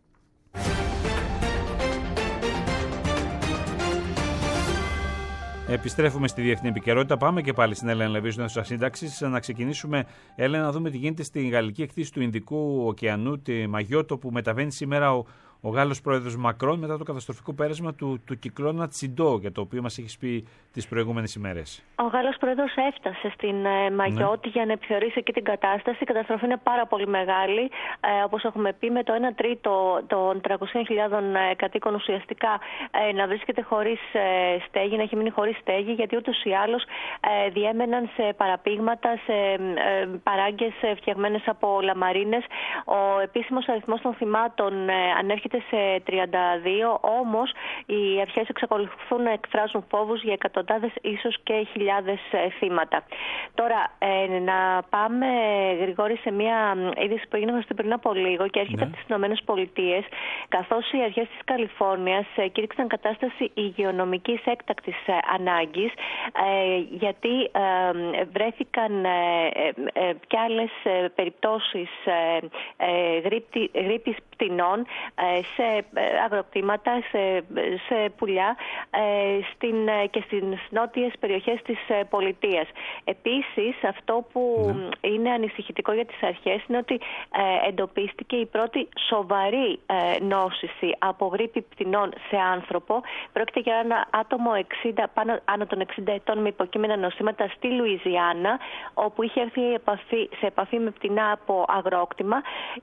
Επιστρέφουμε στη διεθνή επικαιρότητα. Πάμε και πάλι στην Έλενα Λεβίζου, στην σύνταξη. Να ξεκινήσουμε, Έλενα, να δούμε τι γίνεται στην γαλλική εκτίση του Ινδικού ωκεανού, τη Μαγιώτο, που μεταβαίνει σήμερα ο Γάλλος πρόεδρος Μακρόν μετά το καταστροφικό πέρασμα του κυκλώνα Τσιντό, για το οποίο μας έχεις πει τις προηγούμενες ημέρες. Ο Γάλλος πρόεδρος έφτασε στην Μαγιώτη για να επιθεωρήσει εκεί την κατάσταση. Η καταστροφή είναι πάρα πολύ μεγάλη. Όπως έχουμε πει, με το 1 τρίτο των 300.000 κατοίκων ουσιαστικά να βρίσκεται χωρίς στέγη, να έχει μείνει χωρίς στέγη, γιατί ούτως ή άλλως διέμεναν σε παραπήγματα, σε παράγκες φτιαγμένες από λαμαρίνες. Ο επίσημος αριθμός των θυμάτων ανέρχεται σε 32, όμως οι αρχές εξακολουθούν να εκφράζουν φόβους για εκατοντάδες, ίσως και χιλιάδες θύματα. Τώρα, να πάμε, Γρηγόρη, σε μια είδηση που έγινε πριν από λίγο και έρχεται από τις ΗΠΑ, καθώς οι αρχές της Καλιφόρνιας κήρυξαν κατάσταση υγειονομικής έκτακτης ανάγκης, γιατί βρέθηκαν κι άλλες περιπτώσεις γρίπης πτηνών σε αγροκτήματα, σε πουλιά και στις νότιες περιοχές της πολιτείας. Επίσης, αυτό που είναι ανησυχητικό για τις αρχές είναι ότι εντοπίστηκε η πρώτη σοβαρή νόσηση από γρίπη πτηνών σε άνθρωπο. Πρόκειται για ένα άτομο άνω των 60 ετών με υποκείμενα νοσήματα στη Λουιζιάννα, όπου είχε έρθει σε επαφή με πτηνά από αγρόκτημα.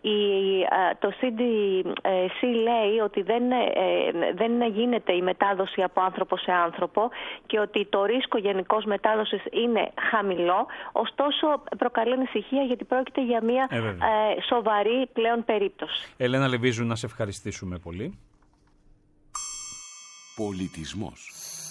Το CDC λέει ότι δεν γίνεται η μετάδοση από άνθρωπο σε άνθρωπο και ότι το ρίσκο γενικώς μετάδοσης είναι χαμηλό, ωστόσο προκαλεί ανησυχία γιατί πρόκειται για μια σοβαρή πλέον περίπτωση. Έλενα Λεβίζου, να σε ευχαριστήσουμε πολύ. Πολιτισμός.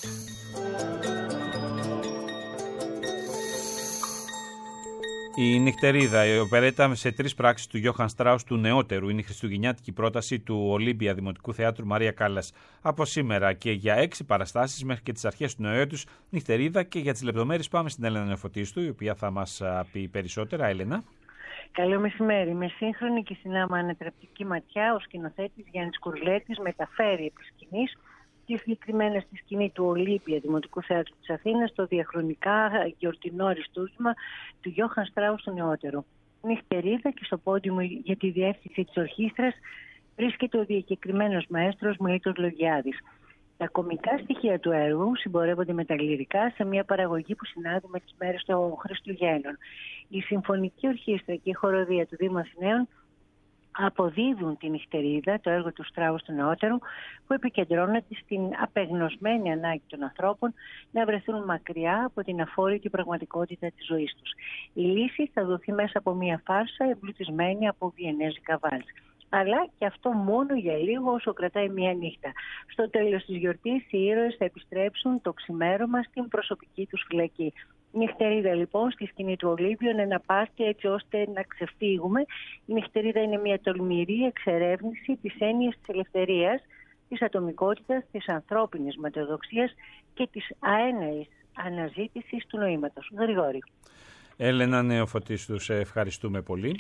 Η Νυχτερίδα, η οπερέτα σε 3 πράξεις του Γιώχαν Στράους του νεότερου, είναι η χριστουγεννιάτικη πρόταση του Ολύμπια Δημοτικού Θεάτρου Μαρία Κάλλας. Από σήμερα και για 6 παραστάσεις μέχρι και τις αρχές του νέου έτους, Νυχτερίδα, και για τις λεπτομέρειες πάμε στην Έλενα Νεοφωτίστου, η οποία θα μας πει περισσότερα. Έλενα. Καλό μεσημέρι. Με σύγχρονη και συνάμα ανατρεπτική ματιά, ο σκηνοθέτης Γιάννης Κουρλέτης μεταφέρει επί σκηνής και συγκεκριμένα στη σκηνή του Ολύμπια Δημοτικού Θεάτρου της Αθήνας το διαχρονικά γιορτινό αριστούργημα του Γιώχαν Στράους του νεότερου. Νυχτερίδα, και στο πόντιμο για τη διεύθυνση της ορχήστρας βρίσκεται ο διακεκριμένος μαέστρος Μιλήτος Λογιάδης. Τα κωμικά στοιχεία του έργου συμπορεύονται με τα λυρικά σε μια παραγωγή που συνάδει με τις μέρες των Χριστουγέννων. Η Συμφωνική Ορχήστρα και η Χοροδία του Δήμου Αθηναίων αποδίδουν τη Νυχτερίδα, το έργο του Στράους του νεότερου, που επικεντρώνεται στην απεγνωσμένη ανάγκη των ανθρώπων να βρεθούν μακριά από την αφόρητη πραγματικότητα της ζωής τους. Η λύση θα δοθεί μέσα από μια φάρσα εμπλουτισμένη από βιενέζικα βάλς. Αλλά και αυτό μόνο για λίγο, όσο κρατάει μια νύχτα. Στο τέλος της γιορτής οι ήρωες θα επιστρέψουν το ξημέρωμα στην προσωπική τους φυλακή. Η Νυχτερίδα λοιπόν στη σκηνή του Ολύμπιου είναι ένα πάρτι έτσι ώστε να ξεφύγουμε. Η Νυχτερίδα είναι μια τολμηρή εξερεύνηση της έννοιας της ελευθερίας, της ατομικότητας, της ανθρώπινης ματαιοδοξίας και της αέναης αναζήτησης του νοήματος. Γρηγόρη. Έλενα Νεοφωτίστου, σε ευχαριστούμε πολύ.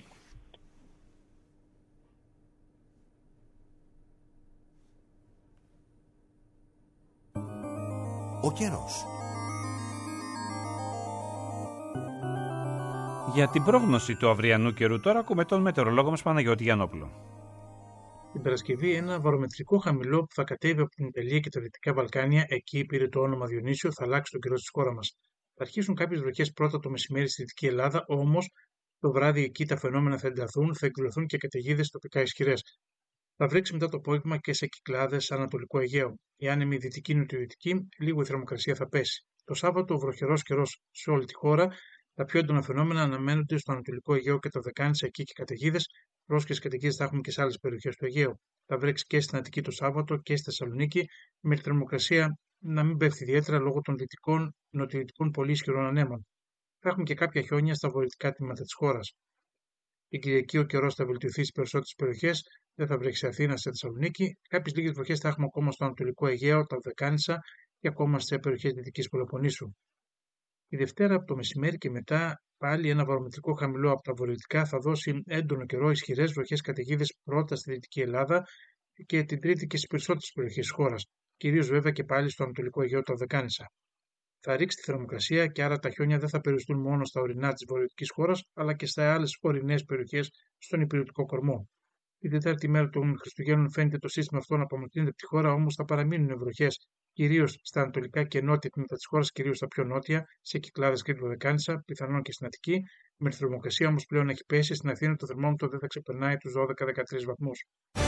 Ο καιρός. Για την πρόγνωση του αυριανού καιρού τώρα ακούμε τον μετεωρολόγο μας Παναγιώτη Γιαννόπουλο. Την Παρασκευή ένα βαρομετρικό χαμηλό που θα κατέβει από την Ιταλία και τα Δυτικά Βαλκάνια, εκεί πήρε το όνομα Διονύσιο, θα αλλάξει τον καιρό στη χώρα μας. Θα αρχίσουν κάποιες βροχές πρώτα το μεσημέρι στη Δυτική Ελλάδα, όμως το βράδυ εκεί τα φαινόμενα θα ενταθούν, θα εκδηλωθούν και καταιγίδες τοπικά ισχυρές. Θα βρέξει μετά το απόγευμα και σε Κυκλάδες, Ανατολικό Αιγαίο. Η άνεμη δυτική-νοτιοδυτική, λίγο η θερμοκρασία θα πέσει. Το Σάββατο βροχερός καιρός σε όλη τη χώρα. Τα πιο έντονα φαινόμενα αναμένονται στο Ανατολικό Αιγαίο και το Δεκάνησα, εκεί και καταιγίδες. Πρόσχερες καταιγίδες θα έχουμε και σε άλλες περιοχές του Αιγαίου. Θα βρέξει και στην Αττική το Σάββατο και στη Θεσσαλονίκη, με τη θερμοκρασία να μην πέφτει ιδιαίτερα λόγω των νοτιοδυτικών πολύ ισχυρών ανέμων. Θα έχουμε και κάποια χιόνια στα βορειοδυτικά τμήματα της χώρας. Την Κυριακή ο καιρός θα βελτιωθεί στις περισσότερες περιοχές, δεν θα βρέξει σε Αθήνα, σε Θεσσαλονίκη. Κάποιες λίγες βροχές θα έχουμε ακόμα στο Ανατολικό Αιγαίο, τα Δεκάνησα και ακόμα σε περιοχές Δυτικής Πελοποννήσου. Η Δευτέρα από το μεσημέρι και μετά πάλι ένα βαρομετρικό χαμηλό από τα βορειοδυτικά θα δώσει έντονο καιρό, ισχυρές βροχές καταιγίδες πρώτα στη Δυτική Ελλάδα και την Τρίτη και στις περισσότερες περιοχές της χώρας, κυρίως βέβαια και πάλι στο Ανατολικό Αιγαίο, τα Δεκάνησα. Θα ρίξει τη θερμοκρασία και άρα τα χιόνια δεν θα περιοριστούν μόνο στα ορεινά της βορειοδυτικής χώρας, αλλά και στα άλλες ορεινές περιοχές στον υπηρετικό κορμό. Την Τετάρτη μέρα των Χριστουγέννων φαίνεται το σύστημα αυτό να απομακρύνεται από τη χώρα, όμως θα παραμείνουν βροχές κυρίως στα ανατολικά και νότια τμήματα της χώρας, κυρίως στα πιο νότια, σε Κυκλάδες και το Δεκάνησα, πιθανόν και στην Αττική. Με τη θερμοκρασία όμως πλέον έχει πέσει, στην Αθήνα το θερμόμετρο δεν θα ξεπερνάει τους 12-13 βαθμούς.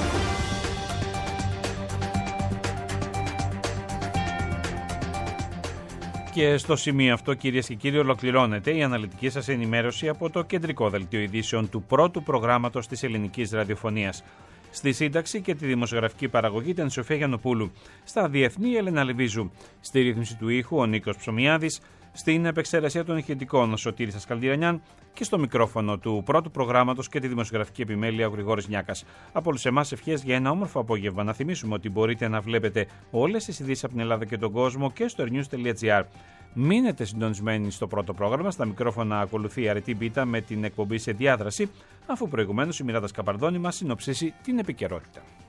Και στο σημείο αυτό, κυρίες και κύριοι, ολοκληρώνεται η αναλυτική σας ενημέρωση από το κεντρικό δελτίο ειδήσεων του πρώτου προγράμματος της ελληνικής ραδιοφωνίας. Στη σύνταξη και τη δημοσιογραφική παραγωγή ήταν η Σοφία Γιαννοπούλου. Στα διεθνή, η Ελένα Λεβίζου. Στη ρύθμιση του ήχου ο Νίκος Ψωμιάδης. Στην επεξεργασία των ηχητικών ο Σωτήρης Ασκαλντιρανιάν. Και στο μικρόφωνο του πρώτου προγράμματος και τη δημοσιογραφική επιμέλεια ο Γρηγόρης Νιάκας. Από όλους εμάς ευχές για ένα όμορφο απόγευμα. Να θυμίσουμε ότι μπορείτε να βλέπετε όλες τις ειδήσεις από την Ελλάδα και τον κόσμο και στο ernews.gr. Μείνετε συντονισμένοι στο πρώτο πρόγραμμα. Στα μικρόφωνα ακολουθεί η Αρετή Μπίτα με την εκπομπή σε διάδραση, αφού προηγουμένως η Μιράντα Σκαπαρδόνη μας συνοψίσει την επικαιρότητα.